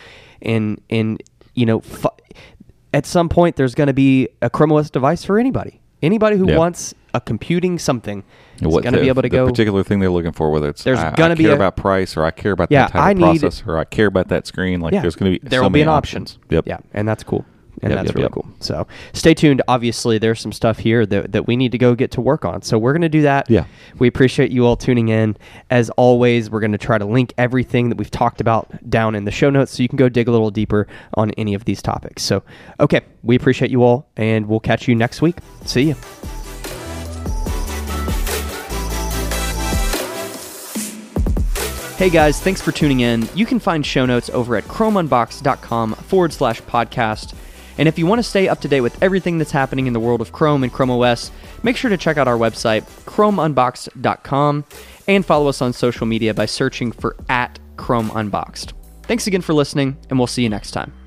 at some point there's going to be a Chrome OS device for anybody. Anybody who wants a computing something is going to be able to go. The particular thing they're looking for, whether it's I care about price, or I care about that type of processor, or I care about that screen. There's going to be there will be an option. Yep. Yeah, and that's cool. And that's really cool. So stay tuned. Obviously, there's some stuff here that we need to go get to work on. So we're going to do that. Yeah. We appreciate you all tuning in. As always, we're going to try to link everything that we've talked about down in the show notes so you can go dig a little deeper on any of these topics. So, okay, we appreciate you all, and we'll catch you next week. See you. Hey guys, thanks for tuning in. You can find show notes over at chromeunbox.com/podcast. And if you want to stay up to date with everything that's happening in the world of Chrome and Chrome OS, make sure to check out our website, chromeunboxed.com, and follow us on social media by searching for @ChromeUnboxed. Thanks again for listening, and we'll see you next time.